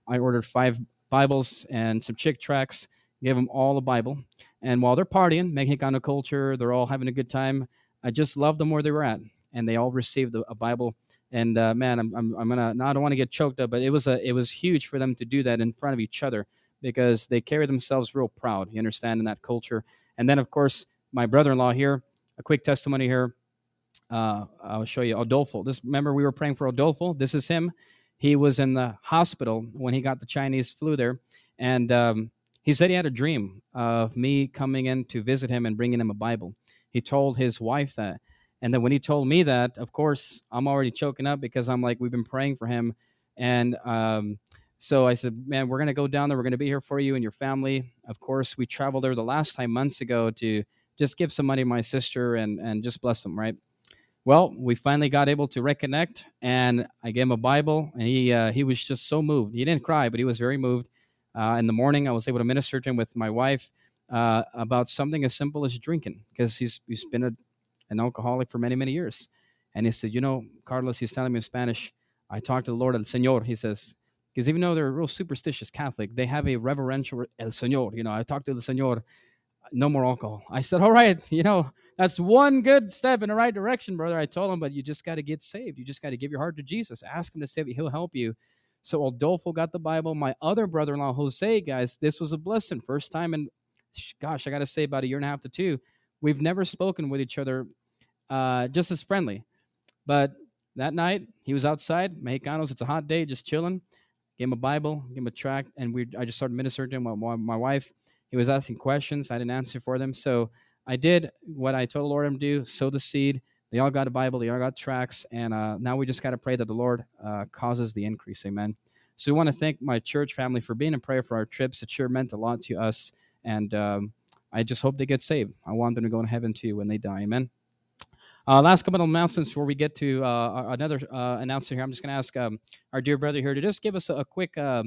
I ordered 5 Bibles and some Chick tracts, gave them all a Bible. And while they're partying, Mexicano culture, they're all having a good time. I just loved them where they were at, and they all received a Bible. And man, I'm gonna. No, I don't want to get choked up, but it was huge for them to do that in front of each other because they carry themselves real proud. You understand, in that culture. And then, of course, my brother-in-law here. A quick testimony here. I'll show you Adolfo. This, remember, we were praying for Adolfo. This is him. He was in the hospital when he got the Chinese flu there, and he said he had a dream of me coming in to visit him and bringing him a Bible. He told his wife that, and then when he told me that, of course, I'm already choking up because I'm like, we've been praying for him, and so I said, man, we're gonna go down there. We're gonna be here for you and your family. Of course, we traveled there the last time months ago to just give some money to my sister and just bless them, right? Well, we finally got able to reconnect, and I gave him a Bible, and he was just so moved. He didn't cry, but he was very moved. In the morning, I was able to minister to him with my wife about something as simple as drinking, because he's been an alcoholic for many, many years. And he said, Carlos, he's telling me in Spanish, I talked to the Lord, El Señor, he says, because even though they're a real superstitious Catholic, they have a reverential El Señor. I talked to the Señor, no more alcohol. I said, all right, that's one good step in the right direction, brother. I told him, but you just got to get saved. You just got to give your heart to Jesus. Ask him to save you. He'll help you. So Adolfo got the Bible. My other brother-in-law, Jose, guys, this was a blessing. First time in, gosh, I got to say about 1.5 to 2 years. We've never spoken with each other just as friendly. But that night, he was outside, Mexicanos. It's a hot day, just chilling. Gave him a Bible, gave him a tract, and I just started ministering to him with my wife. He was asking questions. I didn't answer for them. So I did what I told the Lord to do, sow the seed. They all got a Bible. They all got tracts. And now we just got to pray that the Lord causes the increase. Amen. So we want to thank my church family for being in prayer for our trips. It sure meant a lot to us. And I just hope they get saved. I want them to go to heaven too when they die. Amen. Last couple of announcements before we get to another announcer here. I'm just going to ask our dear brother here to just give us a quick, just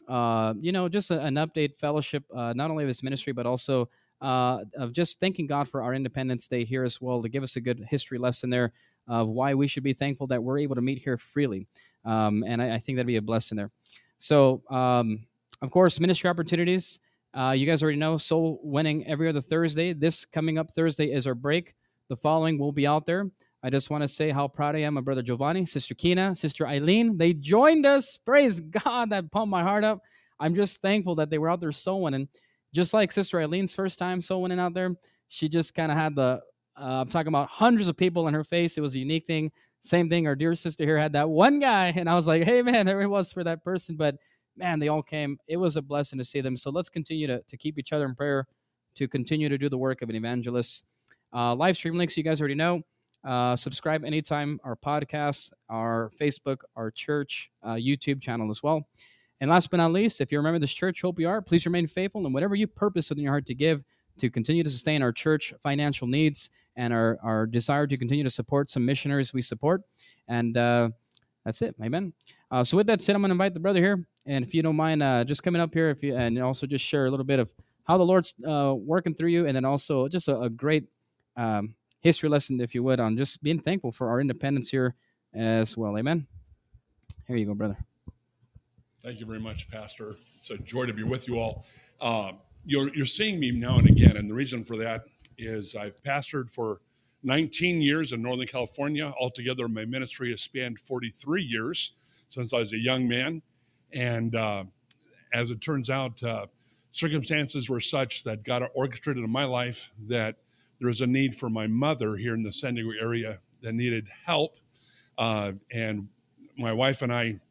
an update fellowship, not only of his ministry, but also of just thanking God for our Independence Day here as well, to give us a good history lesson there of why we should be thankful that we're able to meet here freely. And I think that'd be a blessing there. So, of course, ministry opportunities. You guys already know, soul winning every other Thursday. This coming up Thursday is our break. The following will be out there. I just want to say how proud I am of Brother Giovanni, Sister Kina, Sister Eileen. They joined us. Praise God. That pumped my heart up. I'm just thankful that they were out there soul winning. Just like Sister Eileen's first time soul winning out there, she just kind of had I'm talking about hundreds of people in her face. It was a unique thing. Same thing. Our dear sister here had that one guy. And I was like, hey, man, there it was for that person. But, man, they all came. It was a blessing to see them. So let's continue to keep each other in prayer, to continue to do the work of an evangelist. Live stream links, you guys already know. Subscribe anytime, our podcast, our Facebook, our church, YouTube channel as well. And last but not least, if you remember this church, hope you are, please remain faithful in whatever you purpose within your heart to give, to continue to sustain our church financial needs and our desire to continue to support some missionaries we support. And that's it. Amen. So with that said, I'm going to invite the brother here. And if you don't mind just coming up here, and also just share a little bit of how the Lord's working through you, and then also just a great history lesson, if you would, on just being thankful for our independence here as well. Amen. Here you go, brother. Thank you very much, Pastor. It's a joy to be with you all. You're seeing me now and again, and the reason for that is I've pastored for 19 years in Northern California. Altogether, my ministry has spanned 43 years since I was a young man. And as it turns out, circumstances were such that God orchestrated in my life that there was a need for my mother here in the San Diego area that needed help. And my wife and I,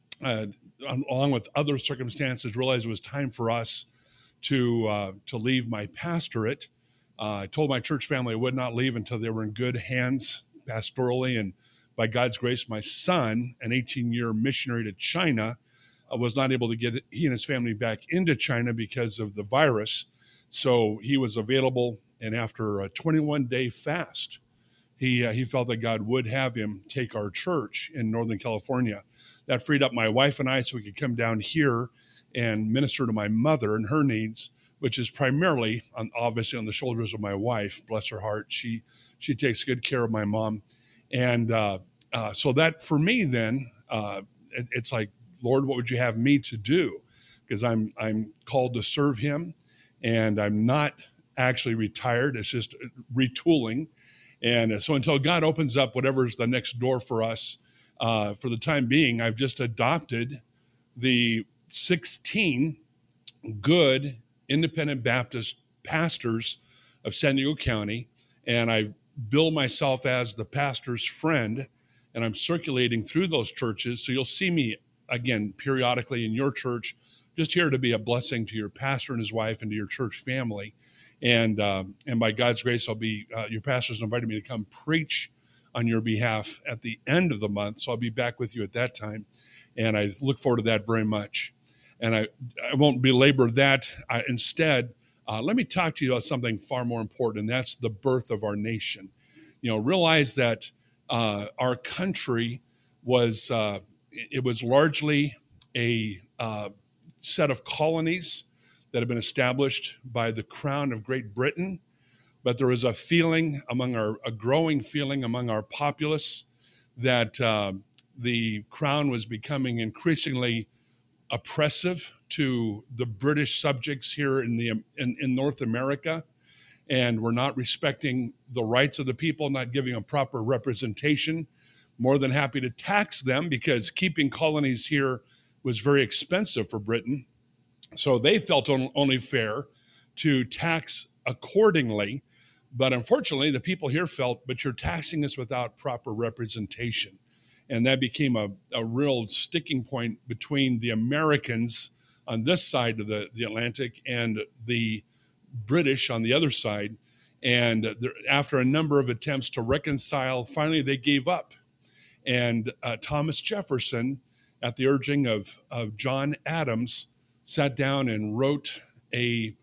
along with other circumstances, realized it was time for us to leave my pastorate. I told my church family I would not leave until they were in good hands pastorally. And by God's grace, my son, an 18-year missionary to China, was not able to get he and his family back into China because of the virus. So he was available. And after a 21-day fast, he felt that God would have him take our church in Northern California. That freed up my wife and I so we could come down here and minister to my mother and her needs, which is primarily, obviously, on the shoulders of my wife. Bless her heart. She takes good care of my mom. And so that, for me then, it's like Lord, what would you have me to do? Because I'm called to serve him, and I'm not actually retired. It's just retooling. And so until God opens up whatever's the next door for us, for the time being, I've just adopted the 16 good independent Baptist pastors of San Diego County, and I bill myself as the pastor's friend, and I'm circulating through those churches. So you'll see me again periodically in your church, just here to be a blessing to your pastor and his wife and to your church family. And by God's grace, I'll be your pastor's invited me to come preach on your behalf at the end of the month. So I'll be back with you at that time, and I look forward to that very much. And I won't belabor that. Instead, let me talk to you about something far more important, and that's the birth of our nation. Realize that our country was largely a set of colonies that have been established by the Crown of Great Britain, but there was a growing feeling among our populace that the Crown was becoming increasingly oppressive to the British subjects here in North America, and we're not respecting the rights of the people, not giving them proper representation. More than happy to tax them, because keeping colonies here was very expensive for Britain. So they felt only fair to tax accordingly. But unfortunately, the people here felt, but you're taxing us without proper representation. And that became a real sticking point between the Americans on this side of the Atlantic and the British on the other side. And after a number of attempts to reconcile, finally they gave up. And Thomas Jefferson, at the urging of John Adams, sat down and wrote a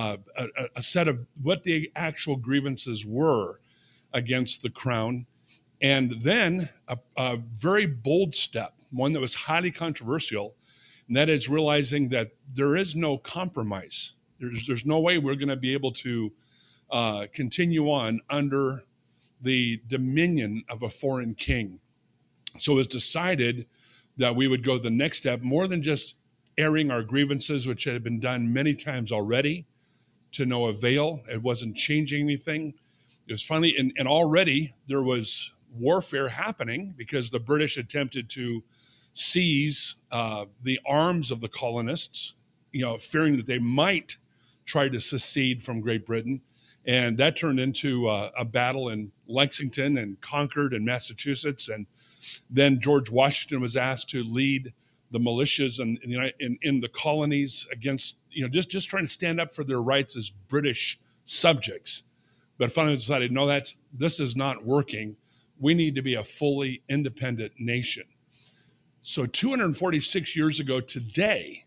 set of what the actual grievances were against the Crown. And then a very bold step, one that was highly controversial, and that is realizing that there is no compromise. There's no way we're going to be able to continue on under the dominion of a foreign king. So it was decided that we would go the next step, more than just airing our grievances, which had been done many times already, to no avail. It wasn't changing anything. It was finally, and already there was warfare happening, because the British attempted to seize the arms of the colonists, fearing that they might try to secede from Great Britain. And that turned into a battle in Lexington and Concord and Massachusetts. And then George Washington was asked to lead the militias in the colonies against, just trying to stand up for their rights as British subjects. But finally decided, no, this is not working. We need to be a fully independent nation. So 246 years ago today,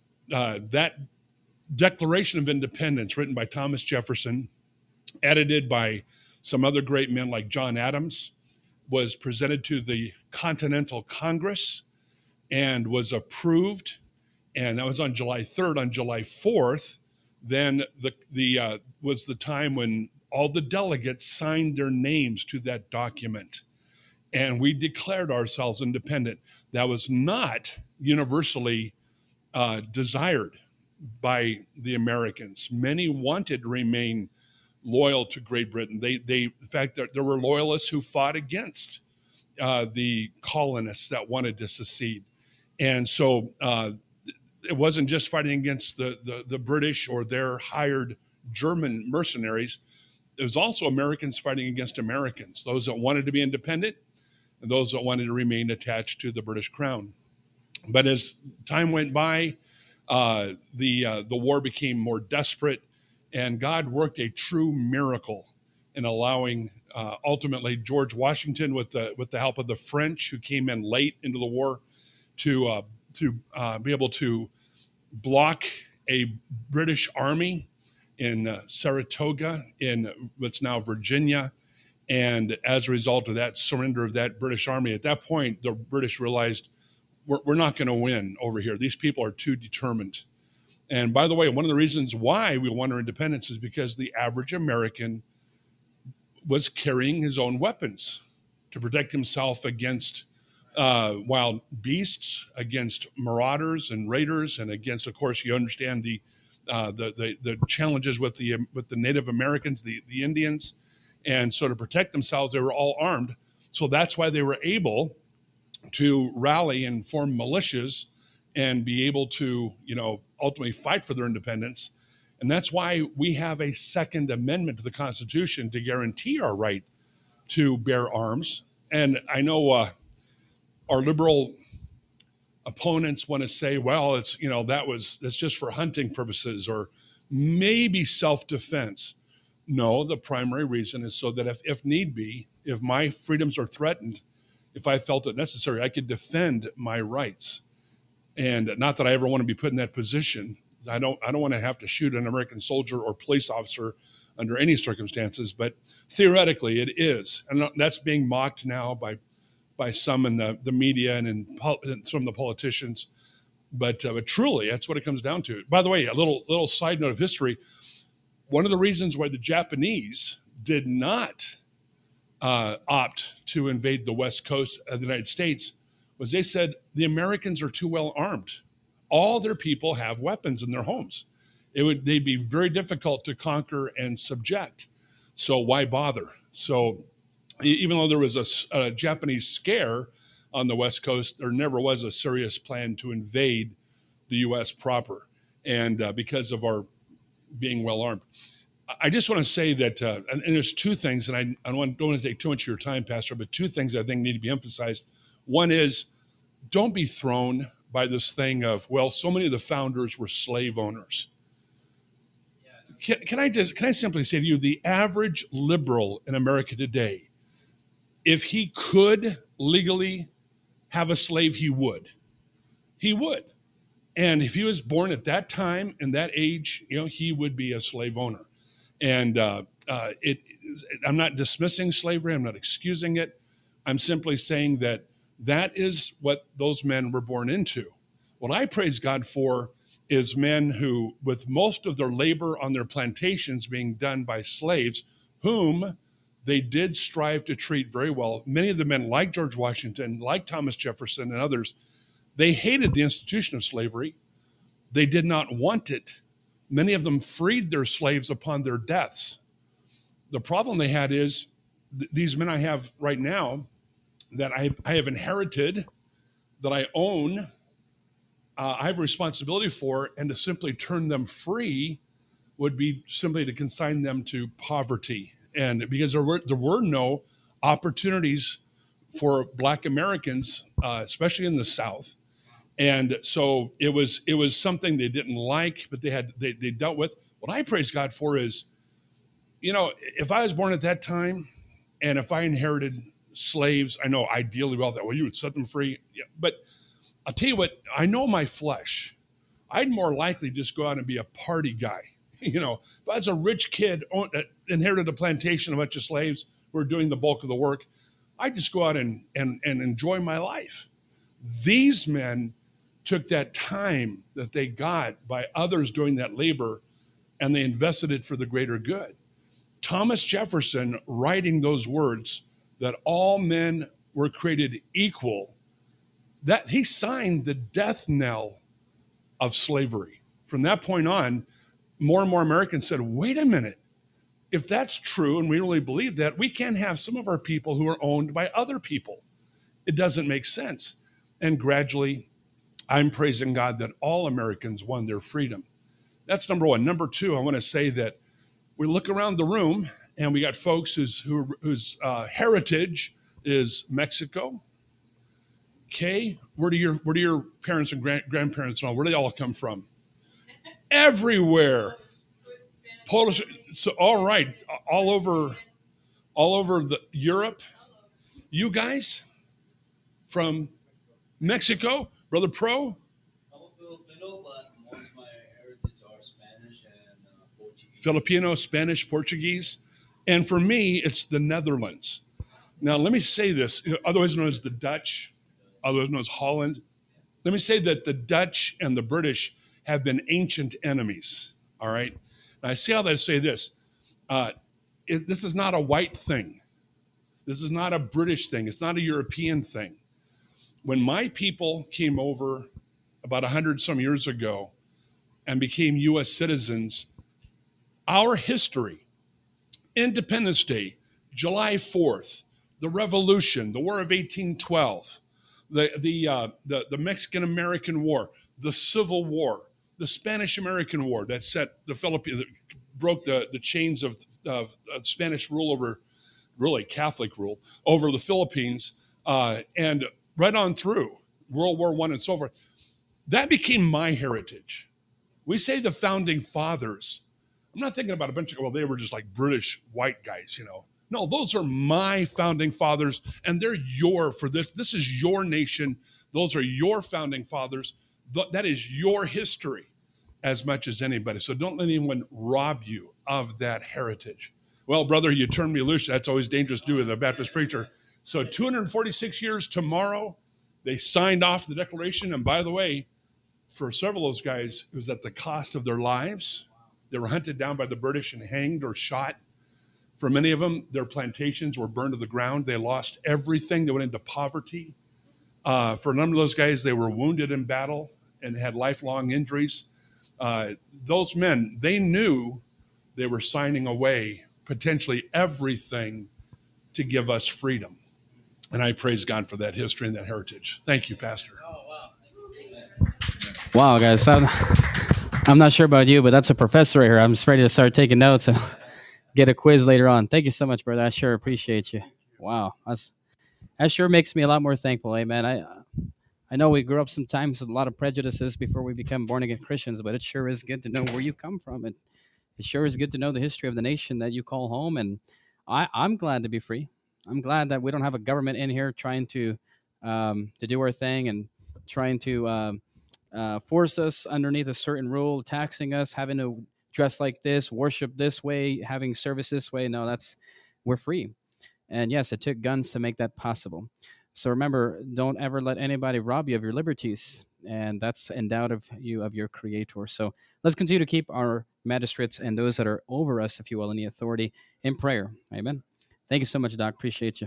that Declaration of Independence, written by Thomas Jefferson, edited by some other great men like John Adams, was presented to the Continental Congress and was approved. And that was on July 3rd. On July 4th, then was the time when all the delegates signed their names to that document. And we declared ourselves independent. That was not universally desired by the Americans. Many wanted to remain loyal to Great Britain. In fact, there were loyalists who fought against the colonists that wanted to secede. And so it wasn't just fighting against the British or their hired German mercenaries. It was also Americans fighting against Americans, those that wanted to be independent and those that wanted to remain attached to the British Crown. But as time went by, the war became more desperate, and God worked a true miracle in allowing ultimately George Washington, with the help of the French, who came in late into the war, to be able to block a British army in Saratoga in what's now Virginia. And as a result of that surrender of that British army, at that point, the British realized we're not going to win over here. These people are too determined. And by the way, one of the reasons why we won our independence is because the average American was carrying his own weapons to protect himself against wild beasts, against marauders and raiders, and against, of course, you understand the challenges with the Native Americans, the Indians, and so to protect themselves, they were all armed. So that's why they were able to rally and form militias and be able to, ultimately fight for their independence. And that's why we have a Second Amendment to the Constitution to guarantee our right to bear arms. And I know our liberal opponents want to say, well, that's just for hunting purposes or maybe self-defense. No, the primary reason is so that if need be, if my freedoms are threatened, if I felt it necessary, I could defend my rights. And not that I ever want to be put in that position. I don't want to have to shoot an American soldier or police officer under any circumstances, but theoretically it is. And that's being mocked now by some in the media and some of the politicians. But truly, that's what it comes down to. By the way, a little side note of history. One of the reasons why the Japanese did not opt to invade the West Coast of the United States was they said the Americans are too well armed. All their people have weapons in their homes. They'd be very difficult to conquer and subject. So why bother? So even though there was a Japanese scare on the West Coast, there never was a serious plan to invade the U.S. proper, and because of our being well armed. I just want to say that, and there's two things, and I don't want to take too much of your time, Pastor, but two things I think need to be emphasized. One is, don't be thrown by this thing of, well, so many of the founders were slave owners. Can I simply say to you, the average liberal in America today, if he could legally have a slave, he would. He would. And if he was born at that time and that age, he would be a slave owner. And I'm not dismissing slavery. I'm not excusing it. I'm simply saying that is what those men were born into. What I praise God for is men who, with most of their labor on their plantations being done by slaves, whom they did strive to treat very well. Many of the men, like George Washington, like Thomas Jefferson and others, they hated the institution of slavery. They did not want it. Many of them freed their slaves upon their deaths. The problem they had is these men I have right now that I have inherited, that I own, I have a responsibility for, and to simply turn them free would be simply to consign them to poverty. And because there were no opportunities for Black Americans, especially in the South. And so it was something they didn't like, but they dealt with. What I praise God for is, if I was born at that time, and if I inherited slaves, I know ideally you would set them free. Yeah, but I'll tell you what, I know my flesh. I'd more likely just go out and be a party guy. If I was a rich kid, inherited a plantation, a bunch of slaves who were doing the bulk of the work, I'd just go out and enjoy my life. These men took that time that they got by others doing that labor, and they invested it for the greater good. Thomas Jefferson, writing those words that all men were created equal, that he signed the death knell of slavery. From that point on, more and more Americans said, wait a minute, if that's true and we really believe that, we can't have some of our people who are owned by other people. It doesn't make sense. And gradually, I'm praising God that all Americans won their freedom. That's number one. Number two, I want to say that we look around the room and we got folks whose heritage is Mexico. Okay, where do your parents and grandparents know? Where do they all come from? Everywhere. Polish. So all right, all over the Europe. You guys from Mexico, Brother Pro? I'm a Filipino, but most of my heritage are Spanish and Portuguese. Filipino, Spanish, Portuguese. And for me, it's the Netherlands. Now, let me say this, otherwise known as the Dutch, otherwise known as Holland. Let me say that the Dutch and the British have been ancient enemies, all right? And I see how they say this. This is not a white thing. This is not a British thing. It's not a European thing. When my people came over about 100 some years ago and became U.S. citizens, our history, Independence Day, July 4th, the Revolution, the War of 1812, the Mexican-American War, the Civil War, the Spanish-American War that set the Philippines, broke the chains of Spanish rule over, really Catholic rule, over the Philippines, and right on through World War I and so forth. That became my heritage. We say the founding fathers. I'm not thinking about a bunch of, well, they were just like British white guys, you know. No, those are my founding fathers, and they're this is your nation. Those are your founding fathers. That is your history as much as anybody. So don't let anyone rob you of that heritage. Well, brother, you turned me loose. That's always dangerous to do with a Baptist preacher. So 246 years tomorrow, they signed off the Declaration. And by the way, for several of those guys, it was at the cost of their lives. They were hunted down by the British and hanged or shot. For many of them, their plantations were burned to the ground. They lost everything. They went into poverty. For a number of those guys, they were wounded in battle and had lifelong injuries. Those men, they knew they were signing away potentially everything to give us freedom. And I praise God for that history and that heritage. Thank you, Pastor. Wow, guys. I'm not sure about you, but that's a professor right here. I'm just ready to start taking notes and get a quiz later on. Thank you so much, brother. I sure appreciate you. Wow. That sure makes me a lot more thankful. Amen. I know we grew up sometimes with a lot of prejudices before we become born-again Christians, but it sure is good to know where you come from. It sure is good to know the history of the nation that you call home. And I'm glad to be free. I'm glad that we don't have a government in here trying to do our thing and trying to force us underneath a certain rule, taxing us, having to dress like this, worship this way, having service this way. No, we're free. And yes, it took guns to make that possible. So remember, don't ever let anybody rob you of your liberties. And that's endowed of you of your Creator. So let's continue to keep our magistrates and those that are over us, if you will, in the authority in prayer. Amen. Thank you so much, Doc. Appreciate you.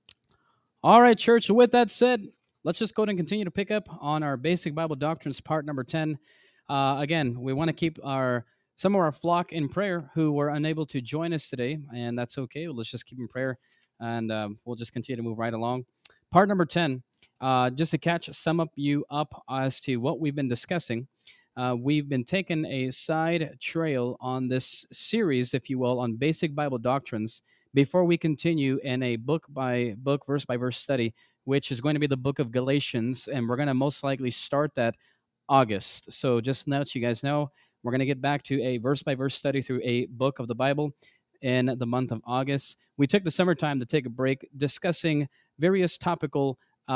All right, church. So with that said, let's just go ahead and continue to pick up on our basic Bible doctrines, part number 10. Again, we want to keep some of our flock in prayer who were unable to join us today, and that's okay. Let's just keep in prayer, and we'll just continue to move right along. Part number 10, just to sum you up as to what we've been discussing. We've been taking a side trail on this series, if you will, on basic Bible doctrines before we continue in a book by book, verse by verse study, which is going to be the book of Galatians, and we're going to most likely start that August. So just to let you guys know, we're going to get back to a verse by verse study through a book of the Bible in the month of August. We took the summertime to take a break discussing various topical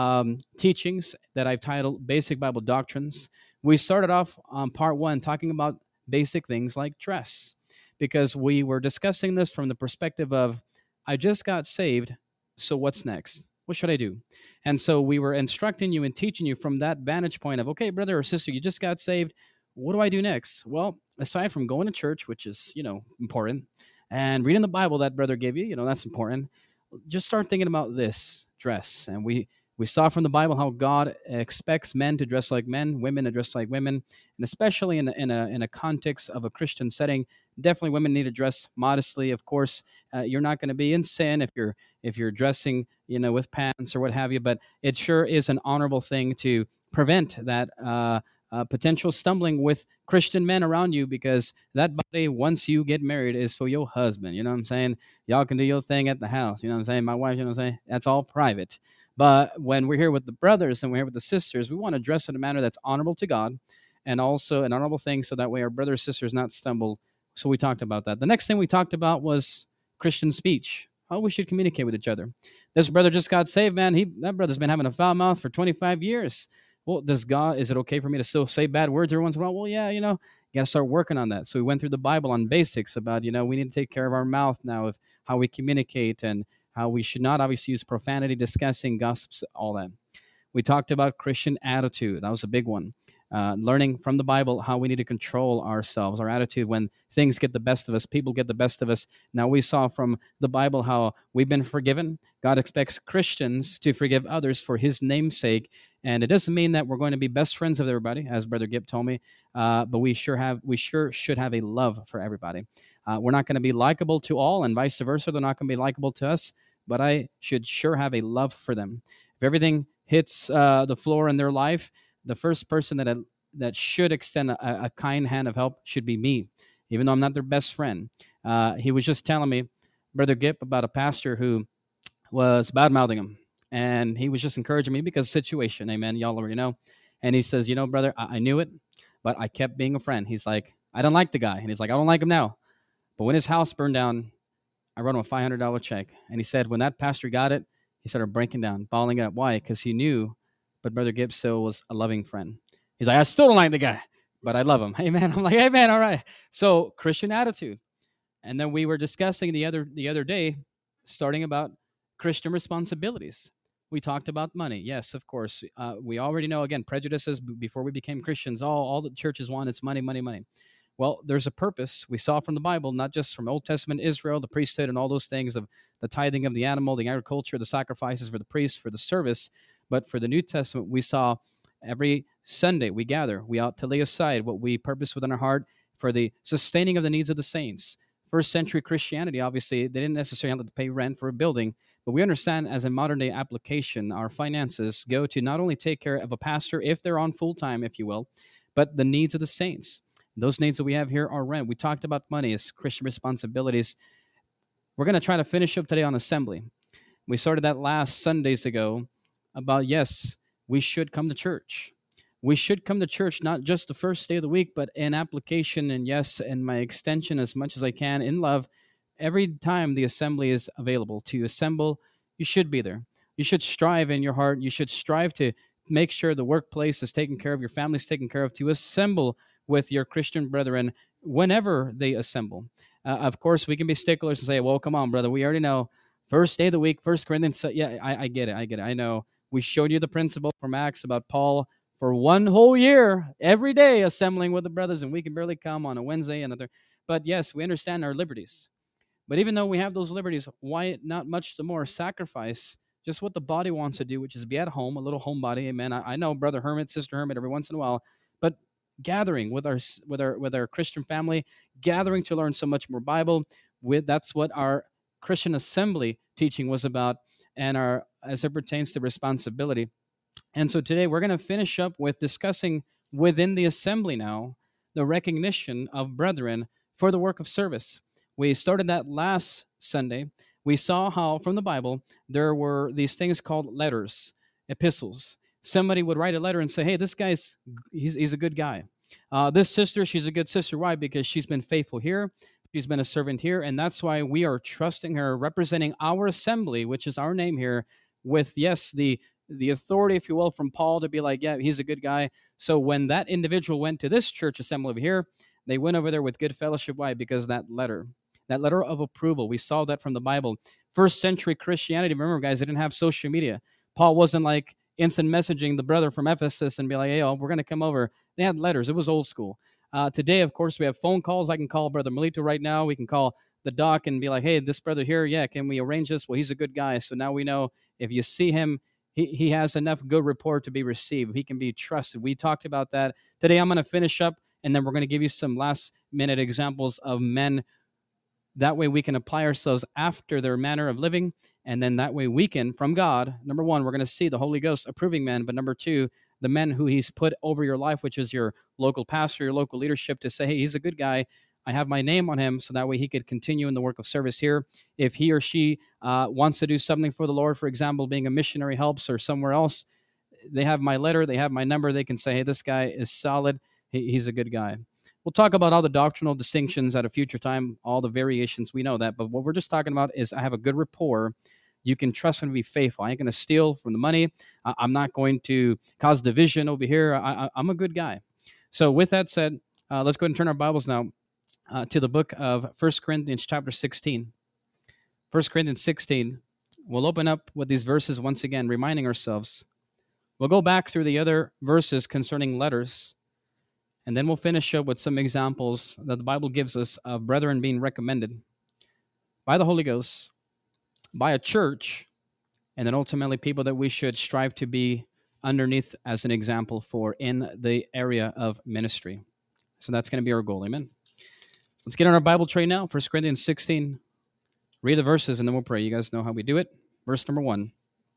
teachings that I've titled Basic Bible Doctrines. We started off on part 1 talking about basic things like dress, because we were discussing this from the perspective of, I just got saved, so what's next? What should I do? And so we were instructing you and teaching you from that vantage point of, okay, brother or sister, you just got saved. What do I do next? Well, aside from going to church, which is, important, and reading the Bible that brother gave you, that's important. Just start thinking about this dress. And we saw from the Bible how God expects men to dress like men, women to dress like women, and especially in a context of a Christian setting, definitely women need to dress modestly. Of course, you're not going to be in sin if you're dressing, with pants or what have you. But it sure is an honorable thing to prevent that potential stumbling with Christian men around you, because that body, once you get married, is for your husband. You know what I'm saying? Y'all can do your thing at the house. You know what I'm saying? My wife, you know what I'm saying? That's all private. But when we're here with the brothers and we're here with the sisters, we want to dress in a manner that's honorable to God and also an honorable thing, so that way our brothers and sisters not stumble. So we talked about that. The next thing we talked about was Christian speech, how we should communicate with each other. This brother just got saved, man. That brother's been having a foul mouth for 25 years. Well, is it okay for me to still say bad words every once in a while? Well, yeah, you got to start working on that. So we went through the Bible on basics about, we need to take care of our mouth now, of how we communicate and how we should not obviously use profanity, discussing, gossips, all that. We talked about Christian attitude. That was a big one. Learning from the Bible how we need to control ourselves, our attitude when things get the best of us, people get the best of us. Now we saw from the Bible how we've been forgiven. God expects Christians to forgive others for his name's sake. And it doesn't mean that we're going to be best friends with everybody, as Brother Gibb told me, but we sure should have a love for everybody. We're not going to be likable to all, and vice versa. They're not going to be likable to us, but I should sure have a love for them. If everything hits the floor in their life, the first person that should extend a kind hand of help should be me, even though I'm not their best friend. He was just telling me, Brother Gibb, about a pastor who was bad mouthing him. And he was just encouraging me because of the situation. Amen. Y'all already know. And he says, brother, I knew it, but I kept being a friend. He's like, I don't like the guy. And he's like, I don't like him now. But when his house burned down, I wrote him a $500 check. And he said, when that pastor got it, he started breaking down, bawling up. Why? Because he knew, but Brother Gibb still was a loving friend. He's like, I still don't like the guy, but I love him. Amen. I'm like, amen. All right. So Christian attitude. And then we were discussing the other day, starting about Christian responsibilities. We talked about money. Yes, of course. We already know, again, prejudices before we became Christians. All the churches want is money, money, money. Well, there's a purpose. We saw from the Bible, not just from Old Testament Israel, the priesthood and all those things of the tithing of the animal, the agriculture, the sacrifices for the priests, for the service. But for the New Testament, we saw every Sunday we gather. We ought to lay aside what we purpose within our heart for the sustaining of the needs of the saints. First century Christianity, obviously, they didn't necessarily have to pay rent for a building, but we understand as a modern day application, our finances go to not only take care of a pastor, if they're on full time, if you will, but the needs of the saints. Those needs that we have here are rent. We talked about money as Christian responsibilities. We're going to try to finish up today on assembly. We started that last Sundays ago about, yes, we should come to church. We should come to church not just the first day of the week, but in application and yes, and my extension as much as I can in love. Every time the assembly is available to assemble, you should be there. You should strive in your heart. You should strive to make sure the workplace is taken care of, your family is taken care of, to assemble with your Christian brethren whenever they assemble. Of course, we can be sticklers and say, well, come on, brother, we already know. First day of the week, 1 Corinthians. Yeah, I get it. I know. We showed you the principle from Acts about Paul for one whole year, every day assembling with the brothers, and we can barely come on a Wednesday and other. But yes, we understand our liberties. But even though we have those liberties, why not much the more sacrifice just what the body wants to do, which is be at home, a little homebody. Amen. I know Brother Hermit, Sister Hermit every once in a while, but gathering with our Christian family, gathering to learn so much more Bible. That's what our Christian assembly teaching was about, and our as it pertains to responsibility. And so today we're going to finish up with discussing within the assembly now the recognition of brethren for the work of service. We started that last Sunday. We saw how from the Bible there were these things called letters, epistles. Somebody would write a letter and say, hey, this guy's he's a good guy. This sister, she's a good sister. Why? Because she's been faithful here. She's been a servant here. And that's why we are trusting her, representing our assembly, which is our name here, with, yes, the authority, if you will, from Paul to be like, yeah, he's a good guy. So when that individual went to this church assembly over here, they went over there with good fellowship. Why? Because that letter of approval, we saw that from the Bible. First century Christianity, remember, guys, they didn't have social media. Paul wasn't like instant messaging the brother from Ephesus and be like, hey, we're going to come over. They had letters. It was old school. Today, of course, we have phone calls. I can call Brother Melito right now. We can call the doc and be like, hey, this brother here, yeah, can we arrange this? Well, he's a good guy. So now we know if you see him, he has enough good rapport to be received. He can be trusted. We talked about that. Today, I'm going to finish up, and then we're going to give you some last-minute examples of men. That way we can apply ourselves after their manner of living, and then that way we can, from God, number one, we're going to see the Holy Ghost approving men, but number two, the men who he's put over your life, which is your local pastor, your local leadership, to say, hey, he's a good guy. I have my name on him, so that way he could continue in the work of service here. If he or she wants to do something for the Lord, for example, being a missionary helps or somewhere else, they have my letter, they have my number, they can say, hey, this guy is solid, he's a good guy. We'll talk about all the doctrinal distinctions at a future time, all the variations, we know that, but what we're just talking about is I have a good rapport. You can trust him to be faithful. I ain't going to steal from the money. I'm not going to cause division over here. I'm a good guy. So with that said, let's go ahead and turn our Bibles now to the book of 1 Corinthians chapter 16. 1 Corinthians 16. We'll open up with these verses once again, reminding ourselves. We'll go back through the other verses concerning letters, and then we'll finish up with some examples that the Bible gives us of brethren being recommended by the Holy Ghost, by a church, and then ultimately people that we should strive to be underneath as an example for in the area of ministry. So that's going to be our goal. Amen. Let's get on our Bible tray now. 1 Corinthians 16. Read the verses and then we'll pray. You guys know how we do it. Verse number 1.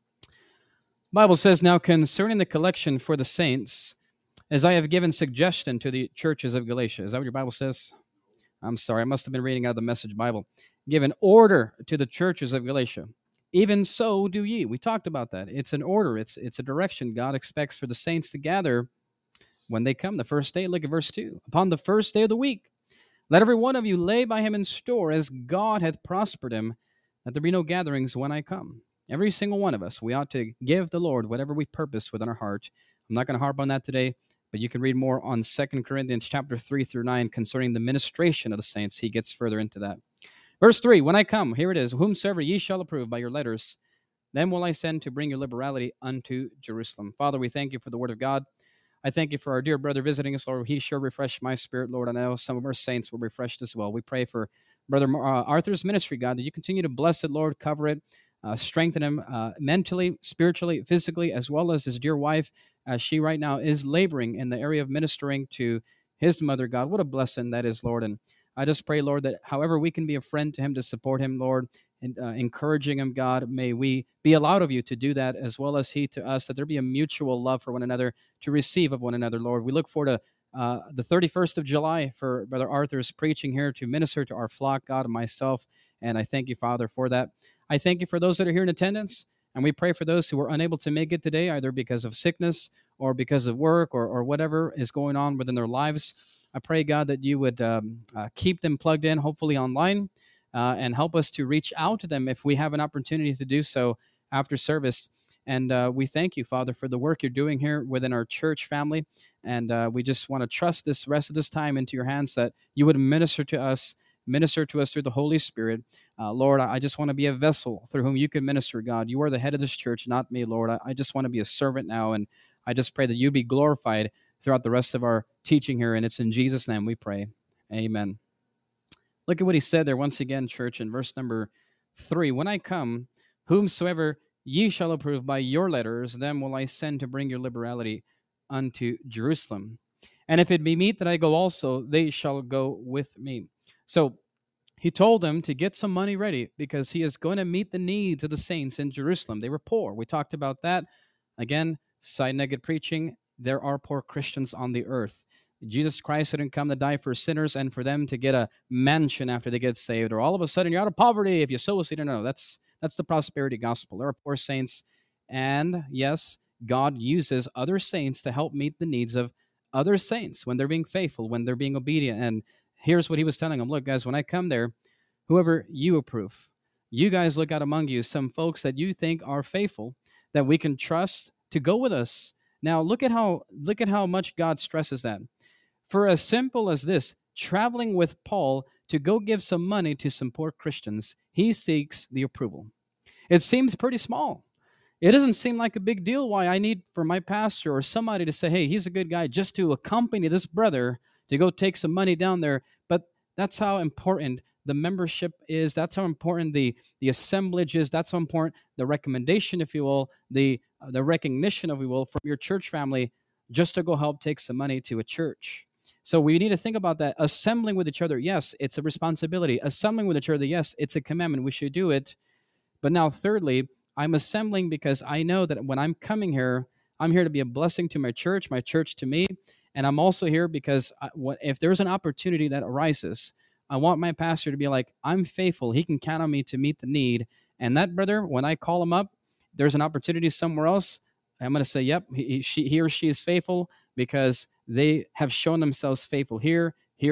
Bible says, now concerning the collection for the saints, as I have given suggestion to the churches of Galatia. Is that what your Bible says? I'm sorry. I must have been reading out of the Message Bible. Given order to the churches of Galatia. Even so do ye. We talked about that. It's an order. It's a direction God expects for the saints to gather when they come the first day. Look at verse 2. Upon the first day of the week, let every one of you lay by him in store as God hath prospered him, that there be no gatherings when I come. Every single one of us, we ought to give the Lord whatever we purpose within our heart. I'm not going to harp on that today, but you can read more on 2 Corinthians chapter 3 through 9 concerning the ministration of the saints. He gets further into that. Verse 3, when I come, here it is, whomsoever ye shall approve by your letters, then will I send to bring your liberality unto Jerusalem. Father, we thank you for the word of God. I thank you for our dear brother visiting us, Lord. He sure refreshed my spirit, Lord. I know some of our saints were refreshed as well. We pray for Brother Arthur's ministry, God, that you continue to bless it, Lord, cover it, strengthen him mentally, spiritually, physically, as well as his dear wife, as she right now is laboring in the area of ministering to his mother, God. What a blessing that is, Lord. And I just pray, Lord, that however we can be a friend to him, to support him, Lord, and encouraging him, God, may we be allowed of you to do that, as well as he to us, that there be a mutual love for one another, to receive of one another, Lord. We look forward to the 31st of July for Brother Arthur's preaching here to minister to our flock, God, and myself, and I thank you, Father, for that. I thank you for those that are here in attendance, and we pray for those who are unable to make it today, either because of sickness or because of work or whatever is going on within their lives. I pray, God, that you would keep them plugged in, hopefully online, and help us to reach out to them if we have an opportunity to do so after service. And we thank you, Father, for the work you're doing here within our church family. And we just want to trust this rest of this time into your hands, that you would minister to us through the Holy Spirit. Lord, I just want to be a vessel through whom you can minister, God. You are the head of this church, not me, Lord. I just want to be a servant now. And I just pray that you be glorified throughout the rest of our teaching here. And it's in Jesus' name we pray. Amen. Look at what he said there once again, church, in verse number 3. When I come, whomsoever ye shall approve by your letters, them will I send to bring your liberality unto Jerusalem. And if it be meet that I go also, they shall go with me. So he told them to get some money ready, because he is going to meet the needs of the saints in Jerusalem. They were poor. We talked about that. Again, side nugget preaching, there are poor Christians on the earth. Jesus Christ didn't come to die for sinners and for them to get a mansion after they get saved, or all of a sudden you're out of poverty if you sow a seed. No, that's the prosperity gospel. There are poor saints, and yes, God uses other saints to help meet the needs of other saints when they're being faithful, when they're being obedient. And here's what he was telling them. Look, guys, when I come there, whoever you approve, you guys look out among you some folks that you think are faithful, that we can trust to go with us. Now, look at how much God stresses that. For as simple as this, traveling with Paul to go give some money to some poor Christians, he seeks the approval. It seems pretty small. It doesn't seem like a big deal why I need for my pastor or somebody to say, hey, he's a good guy, just to accompany this brother to go take some money down there. But that's how important the membership is. That's how important the assemblage is. That's how important the recommendation, if you will, the recognition, if you will, from your church family, just to go help take some money to a church. So we need to think about that. Assembling with each other, yes, it's a responsibility. Assembling with each other, yes, it's a commandment. We should do it. But now, thirdly, I'm assembling because I know that when I'm coming here, I'm here to be a blessing to my church to me. And I'm also here because if there's an opportunity that arises, I want my pastor to be like, I'm faithful. He can count on me to meet the need. And that brother, when I call him up, there's an opportunity somewhere else, I'm going to say, yep, he or she is faithful because they have shown themselves faithful here,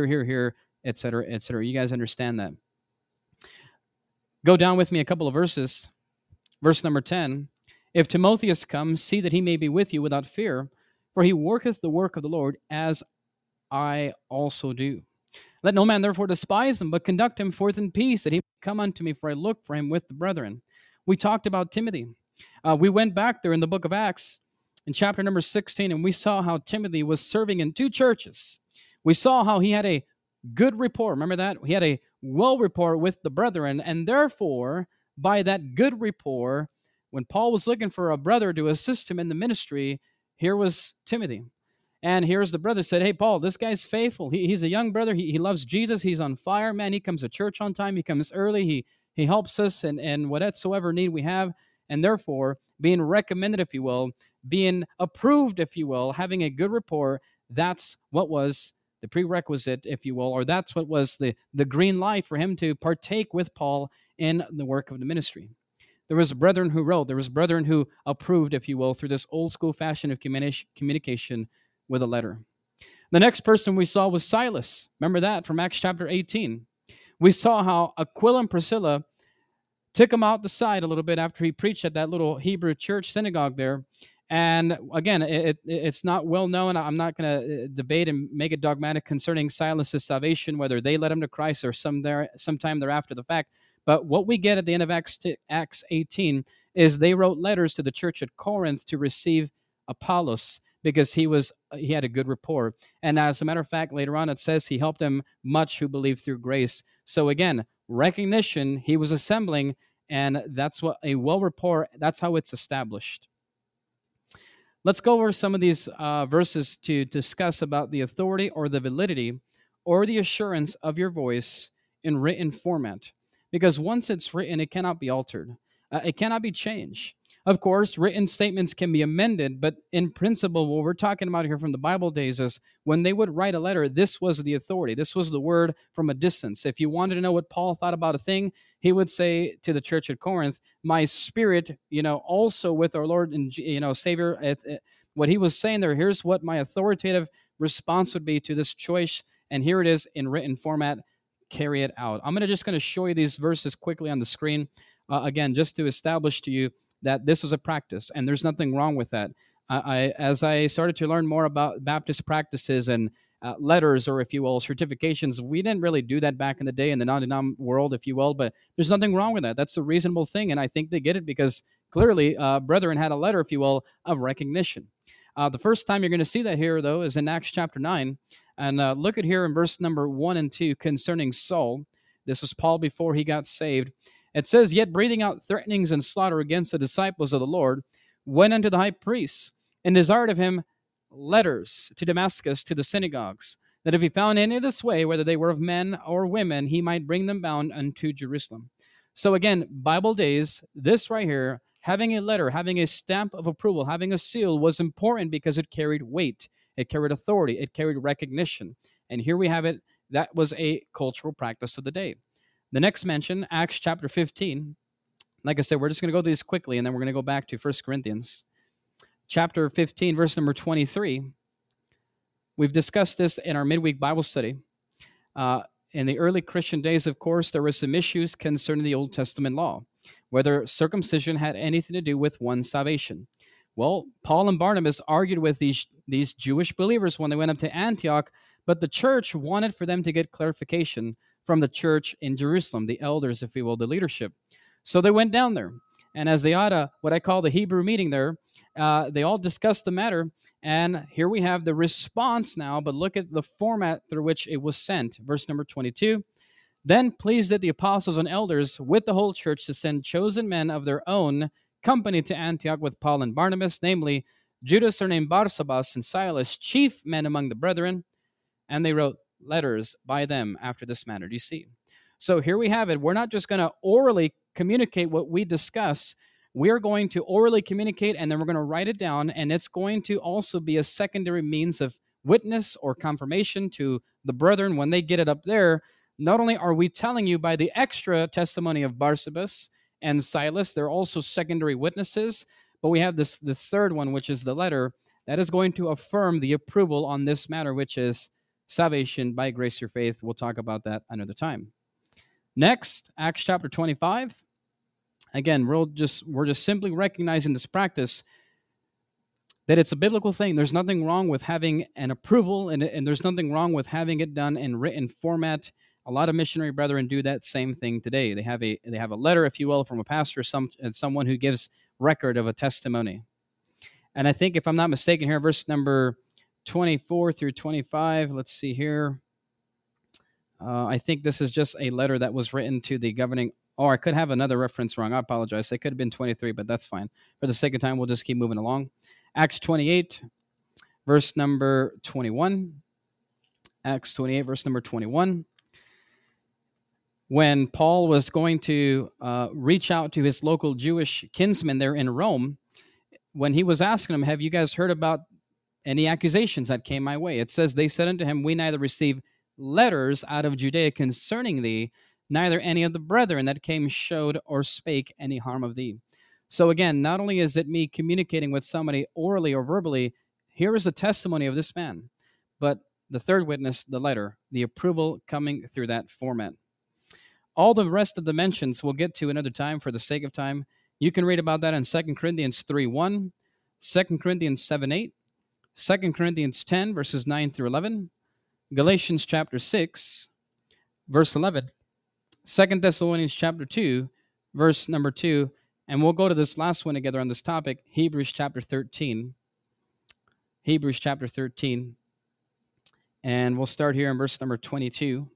et cetera, et cetera. You guys understand that? Go down with me a couple of verses. Verse number 10, if Timotheus comes, see that he may be with you without fear, for he worketh the work of the Lord, as I also do. Let no man therefore despise him, but conduct him forth in peace, that he may come unto me, for I look for him with the brethren. We talked about Timothy. We went back there in the book of Acts in chapter number 16, and we saw how Timothy was serving in 2 churches. We saw how he had a good rapport. Remember that? He had a well rapport with the brethren, and therefore, by that good rapport, When Paul was looking for a brother to assist him in the ministry, here was Timothy. And here's the brother said, hey, Paul, this guy's faithful. He's a young brother. He loves Jesus. He's on fire, man. He comes to church on time. He comes early. He helps us and whatsoever need we have. And therefore, being recommended, if you will, being approved, if you will, having a good rapport, that's what was the prerequisite, if you will, or that's what was the green light for him to partake with Paul in the work of the ministry. There was brethren who wrote. There was brethren who approved, if you will, through this old school fashion of communication with a letter. The next person we saw was Silas. Remember that from Acts chapter 18. We saw how Aquila and Priscilla took him out the side a little bit after he preached at that little Hebrew church synagogue there. And again, it's not well known. I'm not going to debate and make it dogmatic concerning Silas's salvation, whether they led him to Christ or sometime thereafter the fact. But what we get at the end of Acts 18 is they wrote letters to the church at Corinth to receive Apollos because he had a good rapport. And as a matter of fact, later on it says he helped them much who believed through grace. So again, recognition, he was assembling, and that's what a well rapport, that's how it's established. Let's go over some of these verses to discuss about the authority or the validity or the assurance of your voice in written format. Because once it's written, it cannot be altered. It cannot be changed. Of course, written statements can be amended, but in principle, what we're talking about here from the Bible days is when they would write a letter, this was the authority. This was the word from a distance. If you wanted to know what Paul thought about a thing, he would say to the church at Corinth, my spirit, also with our Lord and, Savior, what he was saying there, here's what my authoritative response would be to this choice, and here it is in written format. Carry it out. I'm just going to show you these verses quickly on the screen, again, just to establish to you that this was a practice, and there's nothing wrong with that. As I started to learn more about Baptist practices and letters, or if you will, certifications, we didn't really do that back in the day in the non-denom world, if you will, but there's nothing wrong with that. That's a reasonable thing, and I think they get it because clearly brethren had a letter, if you will, of recognition. The first time you're going to see that here, though, is in Acts chapter 9. And look at here in verse number 1 and 2 concerning Saul. This was Paul before he got saved. It says, yet breathing out threatenings and slaughter against the disciples of the Lord, went unto the high priest and desired of him letters to Damascus to the synagogues, that if he found any of this way, whether they were of men or women, he might bring them bound unto Jerusalem. So again, Bible days, this right here, having a letter, having a stamp of approval, having a seal was important because it carried weight. It carried authority. It carried recognition. And here we have it. That was a cultural practice of the day. The next mention, Acts chapter 15. Like I said, we're just going to go through these quickly, and then we're going to go back to 1 Corinthians. Chapter 15, verse number 23. We've discussed this in our midweek Bible study. In the early Christian days, of course, there were some issues concerning the Old Testament law, whether circumcision had anything to do with one's salvation. Well, Paul and Barnabas argued with these Jewish believers when they went up to Antioch, but the church wanted for them to get clarification from the church in Jerusalem, the elders, if you will, the leadership. So they went down there, and as they had what I call the Hebrew meeting there, they all discussed the matter, and here we have the response now, but look at the format through which it was sent. Verse number 22, then pleased that the apostles and elders with the whole church to send chosen men of their own company to Antioch with Paul and Barnabas, namely Judas surnamed Barsabas and Silas, chief men among the brethren, and they wrote letters by them after this manner. Do you see? So here we have it. We're not just going to orally communicate what we discuss. We're going to orally communicate, and then we're going to write it down, and it's going to also be a secondary means of witness or confirmation to the brethren when they get it up there. Not only are we telling you by the extra testimony of Barsabas and Silas, they're also secondary witnesses, but we have the third one, which is the letter, that is going to affirm the approval on this matter, which is salvation by grace through faith. We'll talk about that another time. Next, Acts chapter 25. Again, we're just simply recognizing this practice that it's a biblical thing. There's nothing wrong with having an approval, and there's nothing wrong with having it done in written format. A lot of missionary brethren do that same thing today. They have a letter, if you will, from a pastor, someone who gives record of a testimony. And I think, if I'm not mistaken here, verse number 24 through 25, let's see here. I think this is just a letter that was written to the governing Or I could have another reference wrong. I apologize. It could have been 23, but that's fine. For the sake of time, we'll just keep moving along. Acts 28, verse number 21. Acts 28, verse number 21. When Paul was going to reach out to his local Jewish kinsmen there in Rome, when he was asking them, have you guys heard about any accusations that came my way? It says, they said unto him, we neither receive letters out of Judea concerning thee, neither any of the brethren that came showed or spake any harm of thee. So again, not only is it me communicating with somebody orally or verbally, here is the testimony of this man, but the third witness, the letter, the approval coming through that format. All the rest of the mentions we'll get to another time for the sake of time. You can read about that in 2 Corinthians 3:1, 2 Corinthians 7:8, 2 Corinthians 10, verses 9 through 11, Galatians chapter 6, verse 11, 2 Thessalonians chapter 2, verse number 2, and we'll go to this last one together on this topic, Hebrews chapter 13. Hebrews chapter 13. And we'll start here in verse number 22.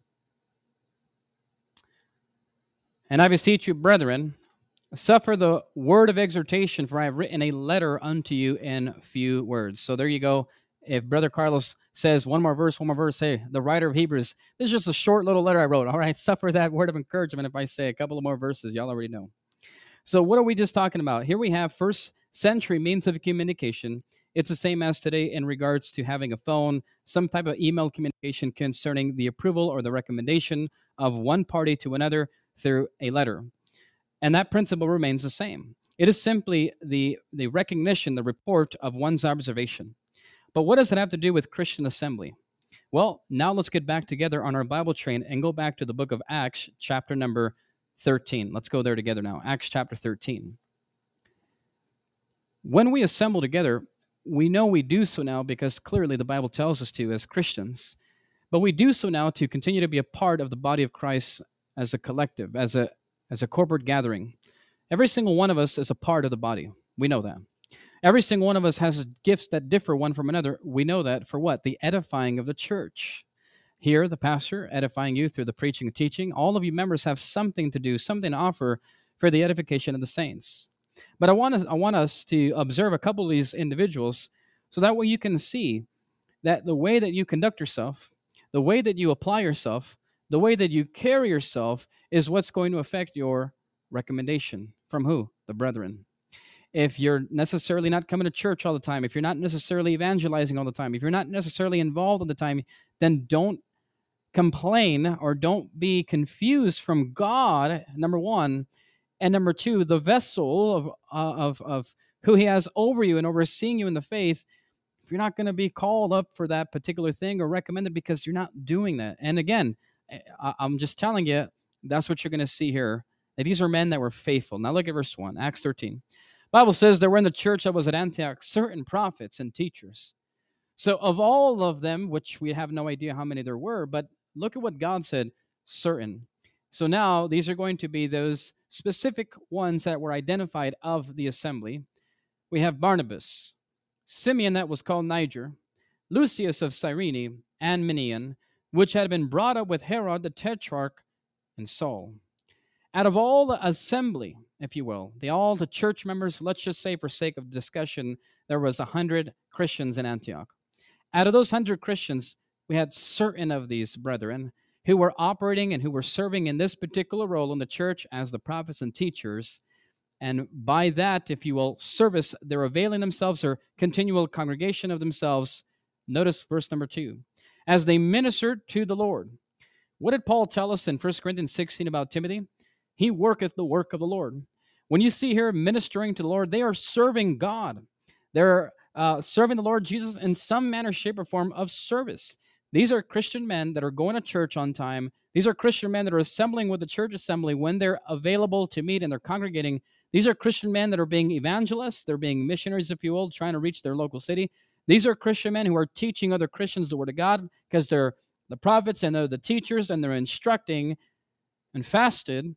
And I beseech you, brethren, suffer the word of exhortation, for I have written a letter unto you in few words. So there you go. If Brother Carlos says one more verse, hey, the writer of Hebrews, this is just a short little letter I wrote. All right, suffer that word of encouragement. If I say a couple of more verses, y'all already know. So what are we just talking about? Here we have first century means of communication. It's the same as today in regards to having a phone, some type of email communication concerning the approval or the recommendation of one party to another through a letter. And that principle remains the same. It is simply the recognition, the report of one's observation. But what does it have to do with Christian assembly? Well, now let's get back together on our Bible train and go back to the book of Acts, chapter number 13. Let's go there together now. Acts chapter 13. When we assemble together, we know we do so now because clearly the Bible tells us to as Christians. But we do so now to continue to be a part of the body of Christ as a collective, as a corporate gathering. Every single one of us is a part of the body. We know that. Every single one of us has gifts that differ one from another. We know that for what? The edifying of the church. Here, the pastor edifying you through the preaching and teaching. All of you members have something to do, something to offer for the edification of the saints. But I want us to observe a couple of these individuals so that way you can see that the way that you conduct yourself, the way that you apply yourself, the way that you carry yourself is what's going to affect your recommendation. From who? The brethren. If you're necessarily not coming to church all the time, if you're not necessarily evangelizing all the time, if you're not necessarily involved all the time, then don't complain or don't be confused from God, number one, and number two, the vessel of who he has over you and overseeing you in the faith. If you're not going to be called up for that particular thing or recommended because you're not doing that. And again, I'm just telling you, that's what you're going to see here. That these are men that were faithful. Now look at verse 1, Acts 13. Bible says there were in the church that was at Antioch certain prophets and teachers. So of all of them, which we have no idea how many there were, but look at what God said, certain. So now these are going to be those specific ones that were identified of the assembly. We have Barnabas, Simeon that was called Niger, Lucius of Cyrene, and Manaen, which had been brought up with Herod the Tetrarch, and Saul. Out of all the assembly, if you will, all the church members, let's just say for sake of discussion, there was 100 Christians in Antioch. Out of those 100 Christians, we had certain of these brethren who were operating and who were serving in this particular role in the church as the prophets and teachers. And by that, if you will, service, they're availing themselves or continual congregation of themselves. Notice verse number 2. As they ministered to the Lord. What did Paul tell us in 1 Corinthians 16 about Timothy? He worketh the work of the Lord. When you see here ministering to the Lord, they are serving God. They're serving the Lord Jesus in some manner, shape, or form of service. These are Christian men that are going to church on time. These are Christian men that are assembling with the church assembly when they're available to meet and they're congregating. These are Christian men that are being evangelists. They're being missionaries, if you will, trying to reach their local city. These are Christian men who are teaching other Christians the Word of God because they're the prophets and they're the teachers and they're instructing and fasted.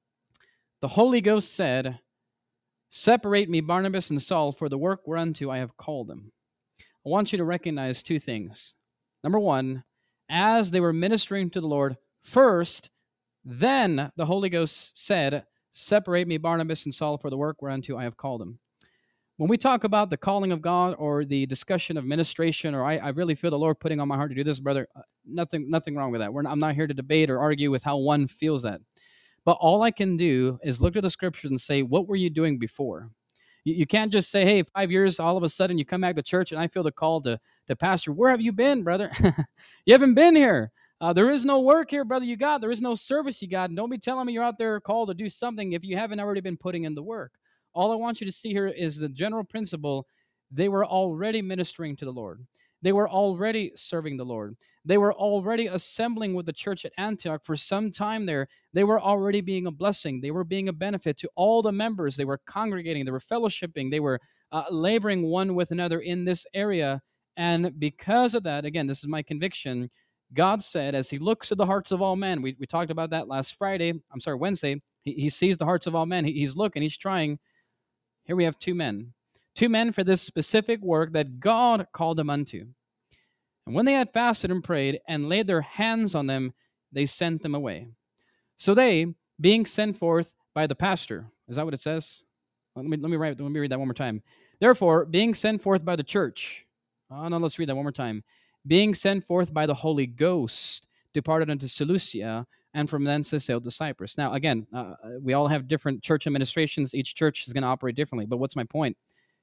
The Holy Ghost said, separate me, Barnabas and Saul, for the work whereunto I have called them. I want you to recognize two things. Number one, as they were ministering to the Lord, first, Then the Holy Ghost said, separate me, Barnabas and Saul, for the work whereunto I have called them. When we talk about the calling of God or the discussion of ministration, or I really feel the Lord putting on my heart to do this, brother, nothing wrong with that. I'm not here to debate or argue with how one feels that. But all I can do is look at the scriptures and say, what were you doing before? You can't just say, hey, 5 years, all of a sudden you come back to church and I feel the call to pastor. Where have you been, brother? You haven't been here. There is no work here, brother, you got. There is no service you got. And don't be telling me you're out there called to do something if you haven't already been putting in the work. All I want you to see here is the general principle. They were already ministering to the Lord. They were already serving the Lord. They were already assembling with the church at Antioch for some time there. They were already being a blessing. They were being a benefit to all the members. They were congregating. They were fellowshipping. They were laboring one with another in this area. And because of that, again, this is my conviction, God said, as he looks at the hearts of all men, we talked about that Wednesday. He sees the hearts of all men. He's looking, he's trying. Here we have two men for this specific work that God called them unto. And when they had fasted and prayed and laid their hands on them, they sent them away. So they, being sent forth by the pastor, is that what it says? Let me read that one more time. Therefore, being sent forth by the church. Oh, no, let's read that one more time. Being sent forth by the Holy Ghost, departed unto Seleucia, and from thence they sailed to Cyprus. Now, again, we all have different church administrations. Each church is going to operate differently. But what's my point?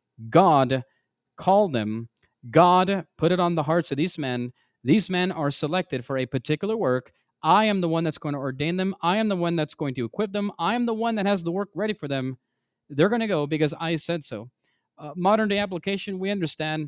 God called them. God put it on the hearts of these men. These men are selected for a particular work. I am the one that's going to ordain them. I am the one that's going to equip them. I am the one that has the work ready for them. They're going to go because I said so. Modern day application, we understand.